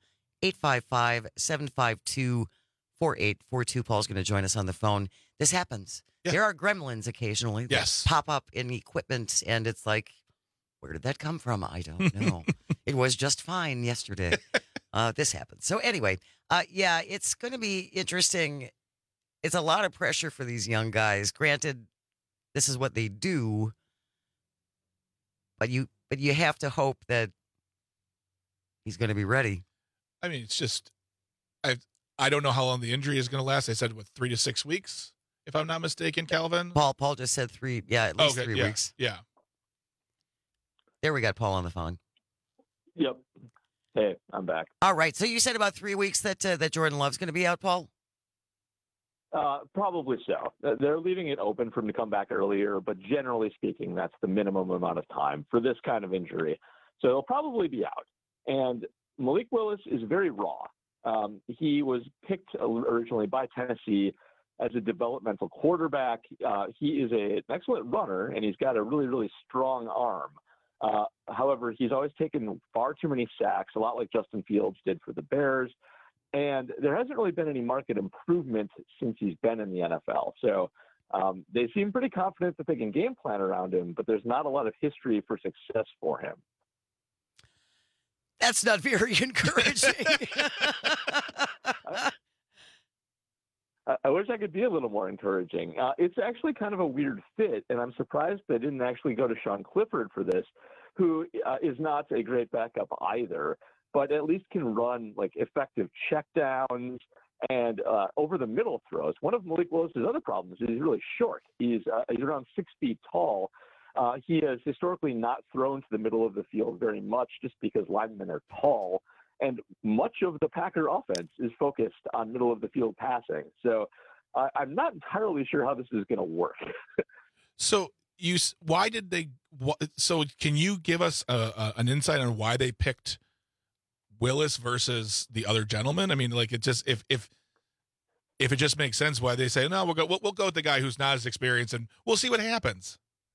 855-752-4842. Paul's going to join us on the phone. This happens. Yeah. There are gremlins occasionally that pop up in equipment, and it's like, where did that come from? I don't know. It was just fine yesterday. This happened. So anyway, it's going to be interesting. It's a lot of pressure for these young guys. Granted, this is what they do, but you have to hope that he's going to be ready. I mean, it's just, I don't know how long the injury is going to last. I said, 3 to 6 weeks, if I'm not mistaken, Calvin? Paul just said 3, at least 3 weeks. Yeah. There we got Paul on the phone. Yep. Hey, I'm back. All right. So you said about 3 weeks that Jordan Love's going to be out, Paul? Probably so. They're leaving it open for him to come back earlier, but generally speaking, that's the minimum amount of time for this kind of injury. So he'll probably be out. And Malik Willis is very raw. He was picked originally by Tennessee as a developmental quarterback. He is an excellent runner, and he's got a really, really strong arm. However, he's always taken far too many sacks, a lot like Justin Fields did for the Bears. And there hasn't really been any market improvement since he's been in the NFL. So they seem pretty confident that they can game plan around him, but there's not a lot of history for success for him. That's not very encouraging. I wish I could be a little more encouraging. It's actually kind of a weird fit, and I'm surprised they didn't actually go to Sean Clifford for this, who is not a great backup either, but at least can run like effective checkdowns and over the middle throws. One of Malik Willis's other problems is he's really short. He's around 6 feet tall. He has historically not thrown to the middle of the field very much just because linemen are tall. And much of the Packer offense is focused on middle of the field passing. So I'm not entirely sure how this is going to work. So can you give us an insight on why they picked Willis versus the other gentleman? I mean, like, it just, if it just makes sense why they say, no, we'll go with the guy who's not as experienced and we'll see what happens.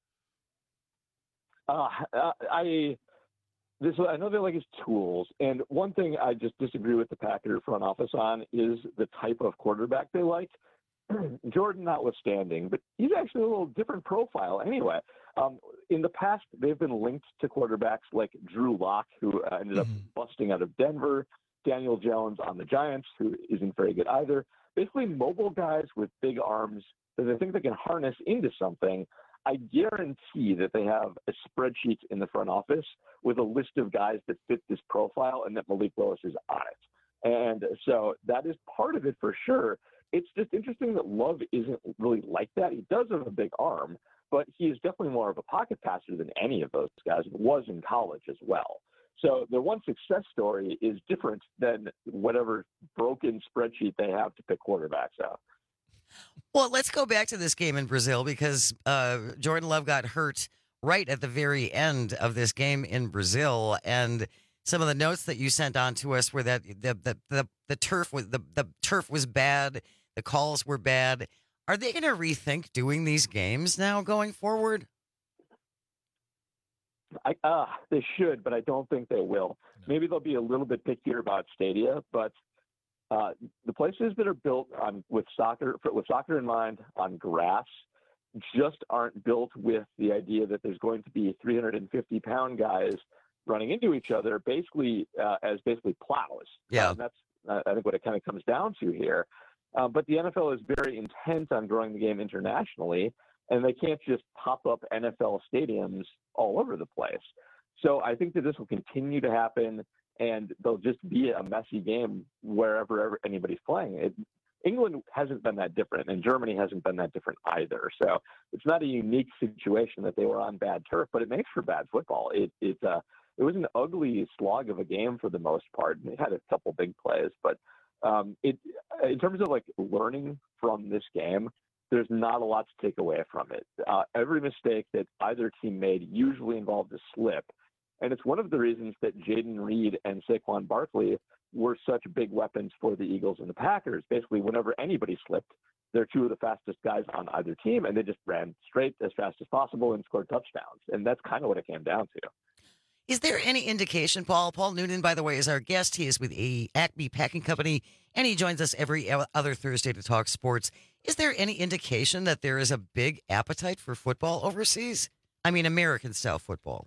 I know they like his tools, and one thing I just disagree with the Packer front office on is the type of quarterback they like. Jordan notwithstanding, but he's actually a little different profile anyway. In the past, they've been linked to quarterbacks like Drew Lock, who ended up busting out of Denver, Daniel Jones on the Giants, who isn't very good either. Basically, mobile guys with big arms that they think they can harness into something. I guarantee that they have a spreadsheet in the front office with a list of guys that fit this profile and that Malik Willis is on it. And so that is part of it for sure. It's just interesting that Love isn't really like that. He does have a big arm, but he is definitely more of a pocket passer than any of those guys, was in college as well. So their one success story is different than whatever broken spreadsheet they have to pick quarterbacks out. Well, let's go back to this game in Brazil because Jordan Love got hurt right at the very end of this game in Brazil, and some of the notes that you sent on to us were that the turf was bad, the calls were bad. Are they going to rethink doing these games now going forward? They should, but I don't think they will. Maybe they'll be a little bit pickier about stadia, but the places that are built with soccer in mind on grass just aren't built with the idea that there's going to be 350-pound guys running into each other, basically as plows. Yeah, that's I think what it kind of comes down to here. But the NFL is very intent on growing the game internationally, and they can't just pop up NFL stadiums all over the place. So I think that this will continue to happen, and they'll just be a messy game wherever anybody's playing. England hasn't been that different, and Germany hasn't been that different either. So it's not a unique situation that they were on bad turf, but it makes for bad football. It was an ugly slog of a game for the most part. It had a couple big plays, but in terms of like learning from this game, there's not a lot to take away from it. Every mistake that either team made usually involved a slip. And it's one of the reasons that Jaden Reed and Saquon Barkley were such big weapons for the Eagles and the Packers. Basically, whenever anybody slipped, they're two of the fastest guys on either team, and they just ran straight as fast as possible and scored touchdowns. And that's kind of what it came down to. Is there any indication, Paul? Paul Noonan, by the way, is our guest. He is with Acme Packing Company, and he joins us every other Thursday to talk sports. Is there any indication that there is a big appetite for football overseas? I mean, American-style football.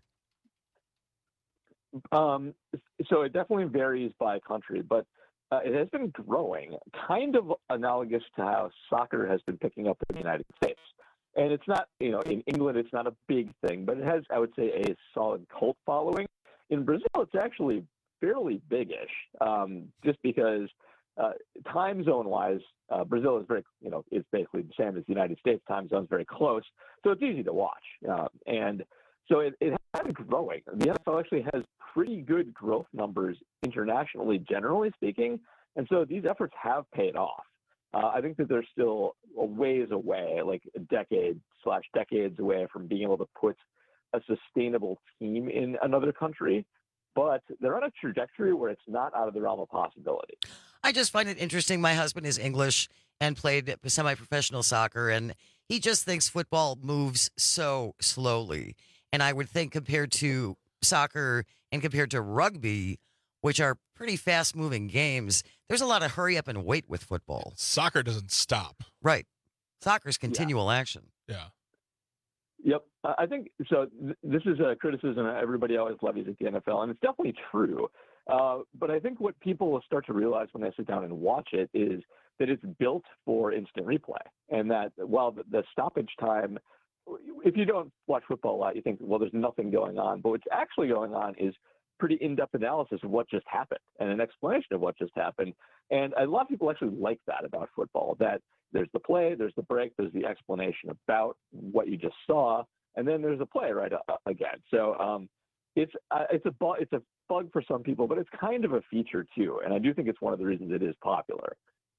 So it definitely varies by country, but it has been growing, kind of analogous to how soccer has been picking up in the United States. And it's not, in England, it's not a big thing, but it has, I would say, a solid cult following. In Brazil, it's actually fairly big-ish, just because time zone-wise, Brazil is very, it's basically the same as the United States. Time zone's very close, so it's easy to watch. And so it has been growing. The NFL actually has pretty good growth numbers internationally, generally speaking, and so these efforts have paid off. I think that they're still a ways away, like decades away from being able to put a sustainable team in another country, but they're on a trajectory where it's not out of the realm of possibility. I just find it interesting. My husband is English and played semi-professional soccer, and he just thinks football moves so slowly. And I would think compared to soccer and compared to rugby, which are pretty fast-moving games, there's a lot of hurry up and wait with football. Soccer doesn't stop. Right. Soccer's continual action. Yeah. Yep. I think so. This is a criticism everybody always levies at the NFL, and it's definitely true. But I think what people will start to realize when they sit down and watch it is that it's built for instant replay, and that while the stoppage time, if you don't watch football a lot, you think, well, there's nothing going on. But what's actually going on is pretty in-depth analysis of what just happened and an explanation of what just happened. And a lot of people actually like that about football, that there's the play, there's the break, there's the explanation about what you just saw, and then there's a play right again. So it's a bug for some people, but it's kind of a feature too. And I do think it's one of the reasons it is popular.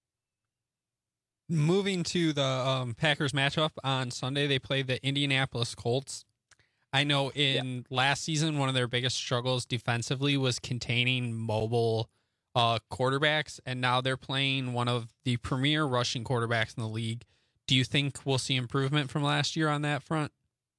Moving to the Packers matchup on Sunday, they play the Indianapolis Colts. I know last season, one of their biggest struggles defensively was containing mobile quarterbacks, and now they're playing one of the premier rushing quarterbacks in the league. Do you think we'll see improvement from last year on that front?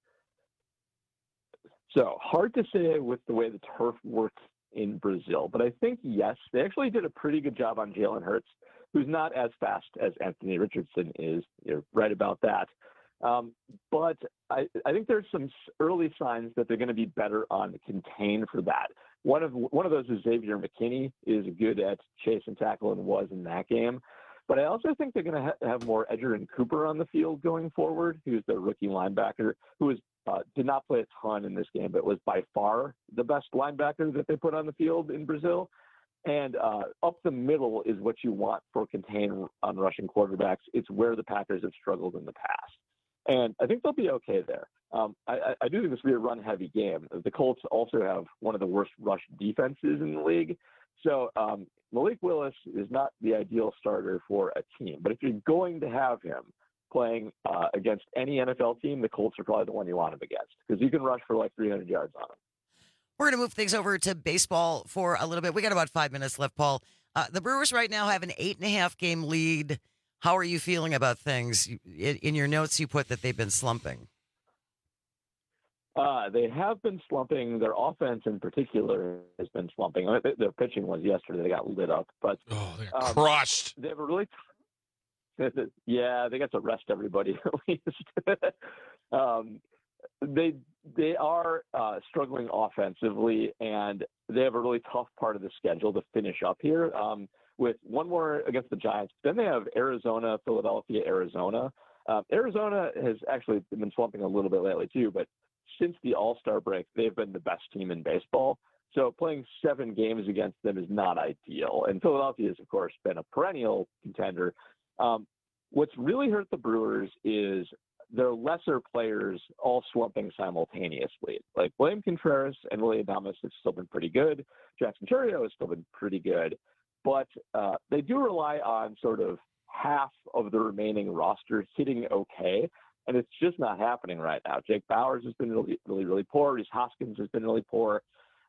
So hard to say with the way the turf works in Brazil, but I think, yes, they actually did a pretty good job on Jalen Hurts, who's not as fast as Anthony Richardson is. You're right about that. But I think there's some early signs that they're going to be better on contain for that. One of those is Xavier McKinney is good at chase and tackle and was in that game. But I also think they're going to have more Edgerrin Cooper on the field going forward, who's the rookie linebacker, who did not play a ton in this game, but was by far the best linebacker that they put on the field in Brazil. And up the middle is what you want for contain on rushing quarterbacks. It's where the Packers have struggled in the past. And I think they'll be okay there. I do think this will be a run-heavy game. The Colts also have one of the worst rush defenses in the league. So Malik Willis is not the ideal starter for a team. But if you're going to have him playing against any NFL team, the Colts are probably the one you want him against because you can rush for like 300 yards on him. We're going to move things over to baseball for a little bit. We got about 5 minutes left, Paul. The Brewers right now have an 8.5 game lead. How are you feeling about things? In your notes, you put that they've been slumping. They have been slumping. Their offense in particular has been slumping. Their pitching was yesterday. They got lit up. But they got crushed. They have a really yeah, they got to rest everybody at least. They are struggling offensively, and they have a really tough part of the schedule to finish up here with one more against the Giants. Then they have Arizona, Philadelphia, Arizona. Arizona has actually been slumping a little bit lately too, but since the All-Star break, they've been the best team in baseball. So playing 7 games against them is not ideal. And Philadelphia has, of course, been a perennial contender. What's really hurt the Brewers is their lesser players all slumping simultaneously. Like William Contreras and Willie Adames have still been pretty good. Jackson Chourio has still been pretty good. But they do rely on sort of half of the remaining roster hitting okay. And it's just not happening right now. Jake Bauers has been really poor. Rhys Hoskins has been really poor.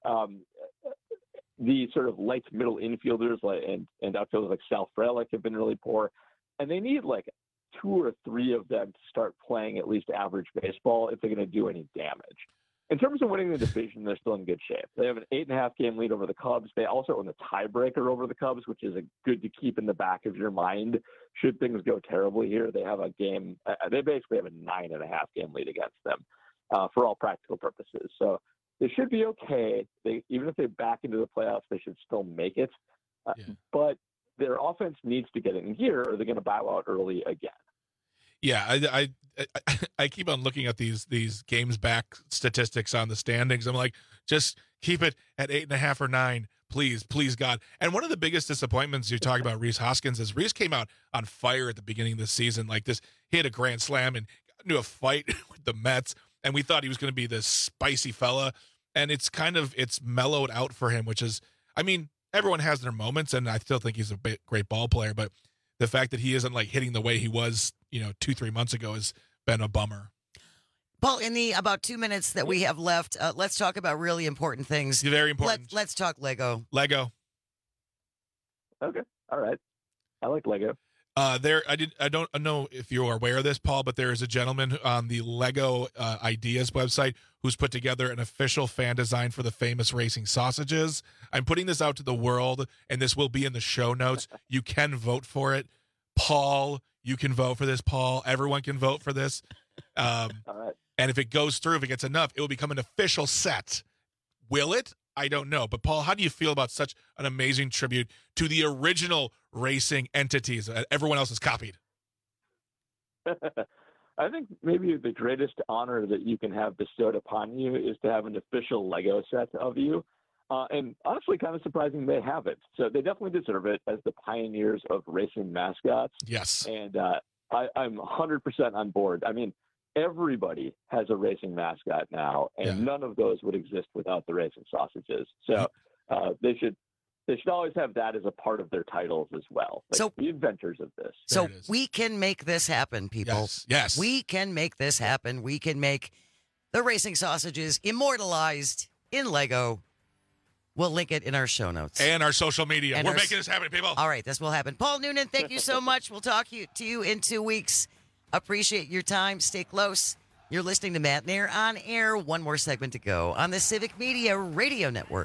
The sort of light middle infielders and outfielders like Sal Frelick have been really poor. And they need like 2 or 3 of them to start playing at least average baseball if they're going to do any damage. In terms of winning the division, they're still in good shape. They have an 8.5 game lead over the Cubs. They also own the tiebreaker over the Cubs, which is good to keep in the back of your mind. Should things go terribly here, they have a game. They basically have a 9.5 game lead against them for all practical purposes. So they should be okay. Even if they back into the playoffs, they should still make it. But their offense needs to get in gear or they're going to bow out early again. Yeah, I keep on looking at these games back statistics on the standings. I'm like, just keep it at 8.5 or 9, please, God. And one of the biggest disappointments you talk about Rhys Hoskins is Rhys came out on fire at the beginning of the season. Like this, he had a grand slam and got into a fight with the Mets, and we thought he was going to be this spicy fella. And it's mellowed out for him, which is, I mean, everyone has their moments, and I still think he's a great ball player, but the fact that he isn't like hitting the way he was, 2-3 months ago has been a bummer. Paul, in the about 2 minutes that we have left, let's talk about really important things. Very important. Let's talk Lego. Lego. Okay. All right. I like Lego. I don't know if you're aware of this, Paul, but there is a gentleman on the Lego Ideas website who's put together an official fan design for the famous racing sausages. I'm putting this out to the world, and this will be in the show notes. You can vote for it. Paul, you can vote for this, Paul. Everyone can vote for this. All right. And if it goes through, if it gets enough, it will become an official set. Will it? I don't know. But, Paul, how do you feel about such an amazing tribute to the original racing entities that everyone else has copied? I think maybe the greatest honor that you can have bestowed upon you is to have an official Lego set of you. And honestly, kind of surprising they haven't. So they definitely deserve it as the pioneers of racing mascots. Yes. And I'm 100% on board. I mean, everybody has a racing mascot now, and none of those would exist without the racing sausages. So they should always have that as a part of their titles as well. Like, so the inventors of this. So we can make this happen, people. Yes. We can make this happen. We can make the racing sausages immortalized in Lego. We'll link it in our show notes. And our social media. We're making this happen, people. All right, this will happen. Paul Noonan, thank you so much. We'll talk to you in 2 weeks. Appreciate your time. Stay close. You're listening to Matt Nair on air. One more segment to go on the Civic Media Radio Network.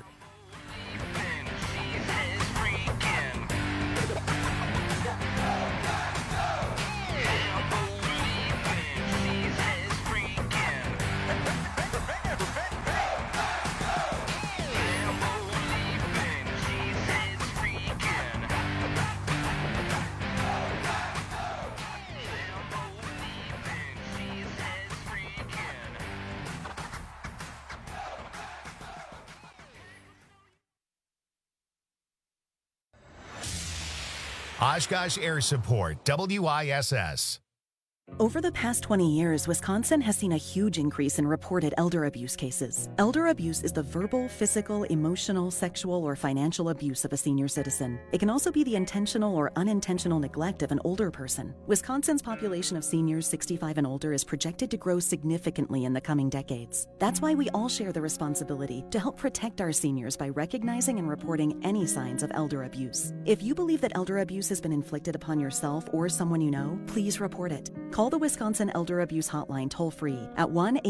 Oshkosh Air Support, WISS. Over the past 20 years, Wisconsin has seen a huge increase in reported elder abuse cases. Elder abuse is the verbal, physical, emotional, sexual, or financial abuse of a senior citizen. It can also be the intentional or unintentional neglect of an older person. Wisconsin's population of seniors 65 and older is projected to grow significantly in the coming decades. That's why we all share the responsibility to help protect our seniors by recognizing and reporting any signs of elder abuse. If you believe that elder abuse has been inflicted upon yourself or someone you know, please report it. Call the Wisconsin Elder Abuse Hotline toll-free at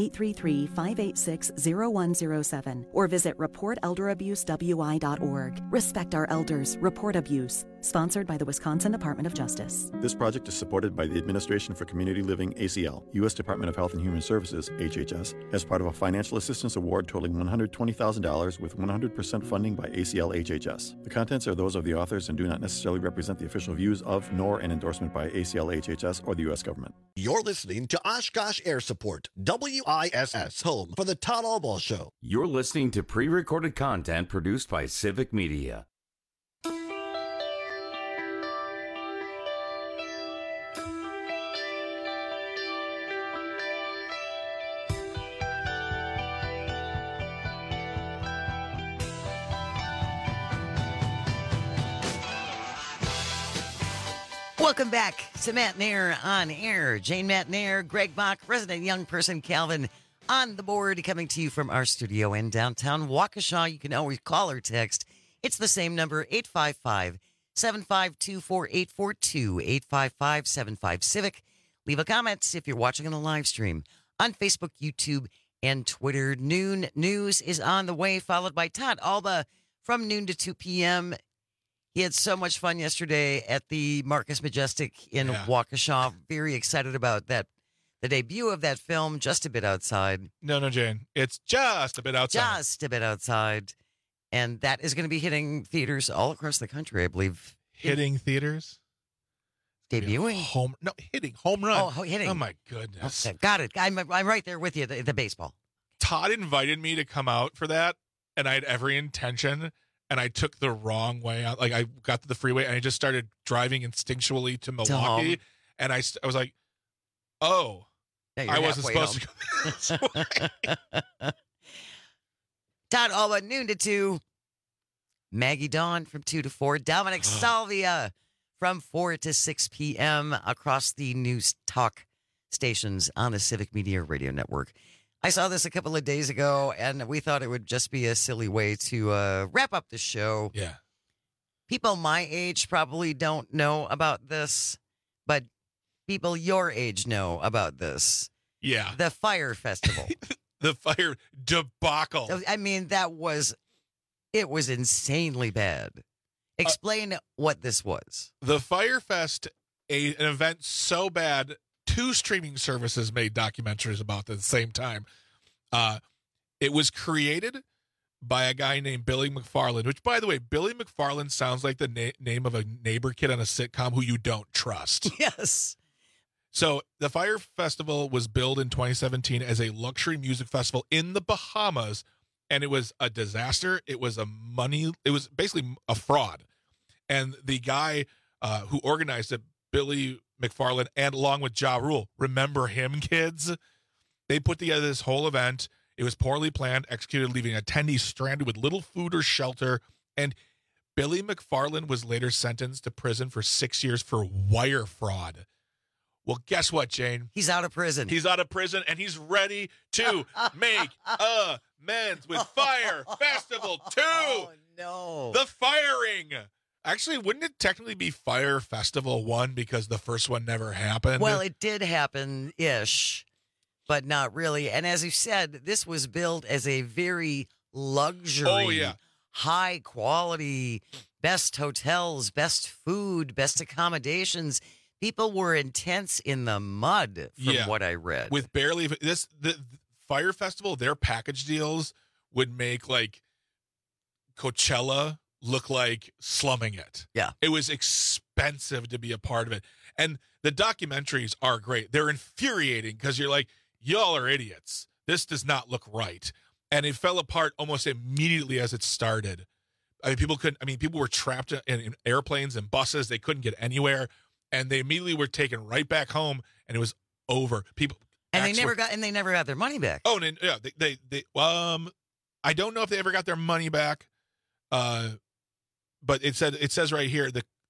1-833-586-0107 or visit reportelderabuswi.org. Respect our elders. Report abuse. Sponsored by the Wisconsin Department of Justice. This project is supported by the Administration for Community Living, ACL, U.S. Department of Health and Human Services, HHS, as part of a financial assistance award totaling $120,000 with 100% funding by ACL HHS. The contents are those of the authors and do not necessarily represent the official views of, nor an endorsement by ACL HHS or the U.S. government. You're listening to Oshkosh Air Support, WISS, home for the Todd Albaugh Show. You're listening to pre-recorded content produced by Civic Media. Welcome back to Matt Nair on Air. Jane Matt Nair, Greg Bach, resident young person Calvin on the board, coming to you from our studio in downtown Waukesha. You can always call or text. It's the same number, 855-752-4842, 855-75-CIVIC. Leave a comment if you're watching on the live stream on Facebook, YouTube, and Twitter. Noon news is on the way, followed by Todd Alba from noon to 2 p.m. He had so much fun yesterday at the Marcus Majestic in Waukesha. Very excited about that. The debut of that film, Just a Bit Outside. No, Jane. It's Just a Bit Outside. Just a Bit Outside. And that is going to be hitting theaters all across the country, I believe. Hitting theaters? Debuting? Hitting. Home run. Oh, hitting. Oh, my goodness. Okay, got it. I'm right there with you, the baseball. Todd invited me to come out for that, and I had every intention. And I took the wrong way out. Like, I got to the freeway, and I just started driving instinctually to Milwaukee. And I was like, oh, I wasn't supposed to go this way. Todd Alba, noon to 2. Maggie Dawn from 2 to 4. Dominic Salvia from 4 to 6 p.m. across the news talk stations on the Civic Media Radio Network. I saw this a couple of days ago, and we thought it would just be a silly way to wrap up the show. Yeah. People my age probably don't know about this, but people your age know about this. Yeah. The Fire Festival. The Fire debacle. I mean, it was insanely bad. Explain what this was. The Fire Fest, an event so bad, 2 streaming services made documentaries about it at the same time. It was created by a guy named Billy McFarland, which, by the way, Billy McFarland sounds like the name of a neighbor kid on a sitcom who you don't trust. Yes. So the Fire Festival was billed in 2017 as a luxury music festival in the Bahamas, and it was a disaster. It was basically a fraud. And the guy who organized it, Billy McFarland, and along with Ja Rule, remember him, kids? They put together this whole event. It was poorly planned, executed, leaving attendees stranded with little food or shelter. And Billy McFarland was later sentenced to prison for 6 years for wire fraud. Well, guess what, Jane? He's out of prison. He's out of prison, and he's ready to make amends with Fire Festival 2. Oh, no. The firing. Actually, wouldn't it technically be Fire Festival 1 because the first one never happened? Well, it did happen-ish, but not really. And as you said, this was billed as a very luxury, high quality, best hotels, best food, best accommodations. People were intense in the mud from what I read. With barely the Fire Festival, their package deals would make like Coachella look like slumming it. Yeah. It was expensive to be a part of it. And the documentaries are great. They're infuriating because you're like, y'all are idiots. This does not look right. And it fell apart almost immediately as it started. People were trapped in airplanes and buses. They couldn't get anywhere. And they immediately were taken right back home. And it was over. People and they never got their money back. Oh, and yeah, they I don't know if they ever got their money back. But it says right here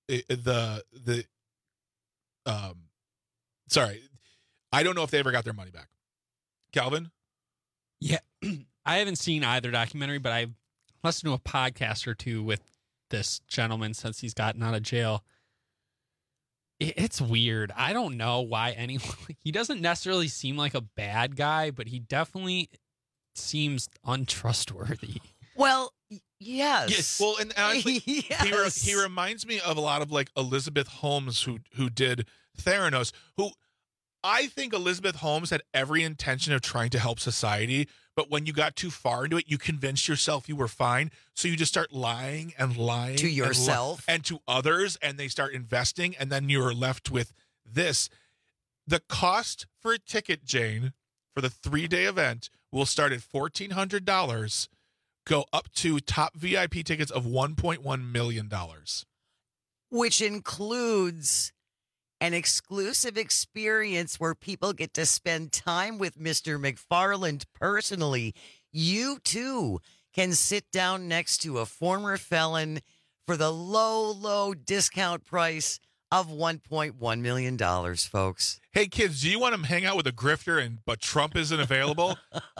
sorry, I don't know if they ever got their money back. Calvin? Yeah, I haven't seen either documentary, but I've listened to a podcast or two with this gentleman since he's gotten out of jail. It's weird. I don't know why anyone. He doesn't necessarily seem like a bad guy, but he definitely seems untrustworthy. Well, yes. Well, and honestly, yes. he reminds me of a lot of like Elizabeth Holmes, who did Theranos. Who I think Elizabeth Holmes had every intention of trying to help society, but when you got too far into it, you convinced yourself you were fine, so you just start lying to yourself and to others, and they start investing, and then you're left with this. The cost for a ticket, Jane, for the 3-day event will start at $1,400. Go up to top VIP tickets of $1.1 million. Which includes an exclusive experience where people get to spend time with Mr. McFarland personally. You, too, can sit down next to a former felon for the low, low discount price of $1.1 million, folks. Hey, kids, do you want to hang out with a grifter but Trump isn't available?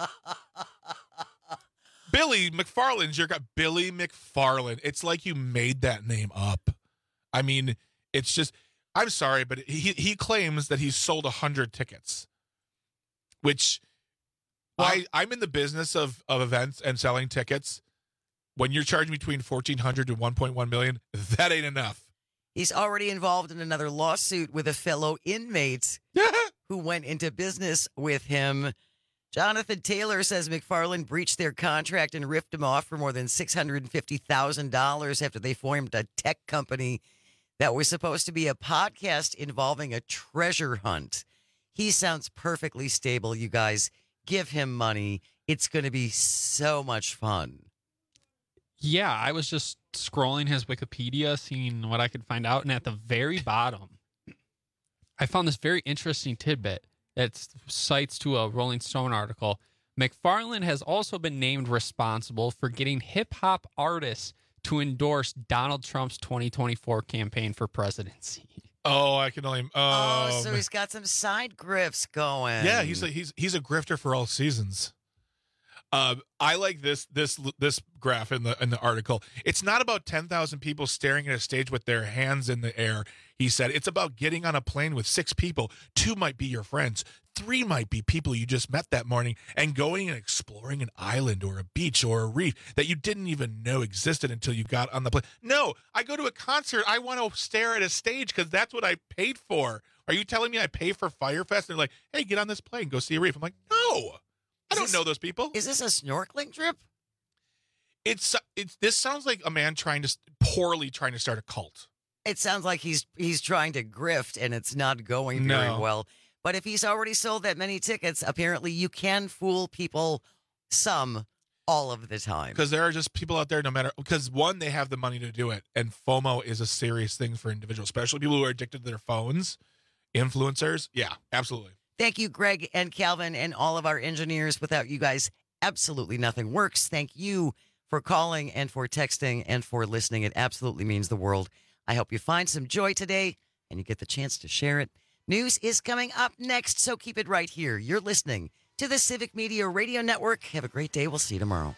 Billy McFarland's your guy. Billy McFarland. It's like you made that name up. I mean, it's just, I'm sorry, but he claims that he's sold 100 tickets, which I'm in the business of events and selling tickets. When you're charging between $1,400 to $1.1 million, that ain't enough. He's already involved in another lawsuit with a fellow inmate who went into business with him. Jonathan Taylor says McFarland breached their contract and ripped him off for more than $650,000 after they formed a tech company that was supposed to be a podcast involving a treasure hunt. He sounds perfectly stable, you guys. Give him money. It's going to be so much fun. Yeah, I was just scrolling his Wikipedia, seeing what I could find out, and at the very bottom, I found this very interesting tidbit. It cites to a Rolling Stone article. McFarland has also been named responsible for getting hip-hop artists to endorse Donald Trump's 2024 campaign for presidency. Oh, I can only... so he's got some side grifts going. Yeah, he's a grifter for all seasons. I like this graph in the article. It's not about 10,000 people staring at a stage with their hands in the air. He said it's about getting on a plane with 6 people. 2 might be your friends. 3 might be people you just met that morning, and going and exploring an island or a beach or a reef that you didn't even know existed until you got on the plane. No, I go to a concert. I want to stare at a stage because that's what I paid for. Are you telling me I pay for Fyre Fest? And they're like, hey, get on this plane, go see a reef. I'm like, no. I don't know those people. Is this a snorkeling trip? This sounds like a man poorly trying to start a cult. It sounds like he's trying to grift and it's not going very well. But if he's already sold that many tickets, apparently you can fool people all of the time. Because there are just people out there, because one, they have the money to do it. And FOMO is a serious thing for individuals, especially people who are addicted to their phones, influencers. Yeah, absolutely. Thank you, Greg and Calvin, and all of our engineers. Without you guys, absolutely nothing works. Thank you for calling and for texting and for listening. It absolutely means the world. I hope you find some joy today and you get the chance to share it. News is coming up next, so keep it right here. You're listening to the Civic Media Radio Network. Have a great day. We'll see you tomorrow.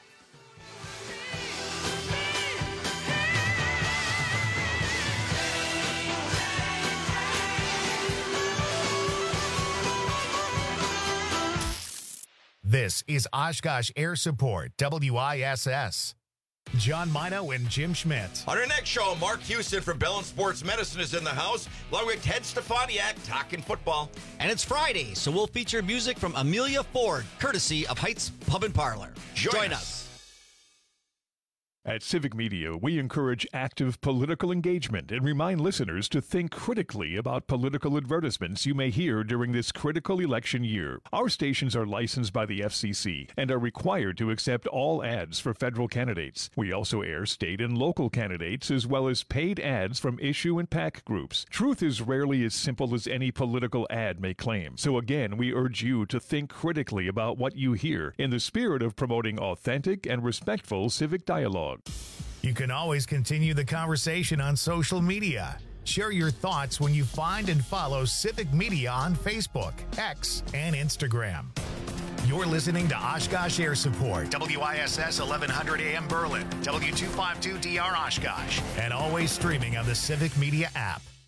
This is Oshkosh Air Support, WISS. John Mino and Jim Schmidt. On our next show, Mark Houston from Bell and Sports Medicine is in the house, along with Ted Stefaniak talking football. And it's Friday, so we'll feature music from Amelia Ford, courtesy of Heights Pub and Parlor. Join us. At Civic Media, we encourage active political engagement and remind listeners to think critically about political advertisements you may hear during this critical election year. Our stations are licensed by the FCC and are required to accept all ads for federal candidates. We also air state and local candidates as well as paid ads from issue and PAC groups. Truth is rarely as simple as any political ad may claim. So again, we urge you to think critically about what you hear in the spirit of promoting authentic and respectful civic dialogue. You can always continue the conversation on social media. Share your thoughts when you find and follow Civic Media on Facebook, X, and Instagram. You're listening to Oshkosh Air Support, WISS 1100 AM Berlin, W252DR Oshkosh, and always streaming on the Civic Media app.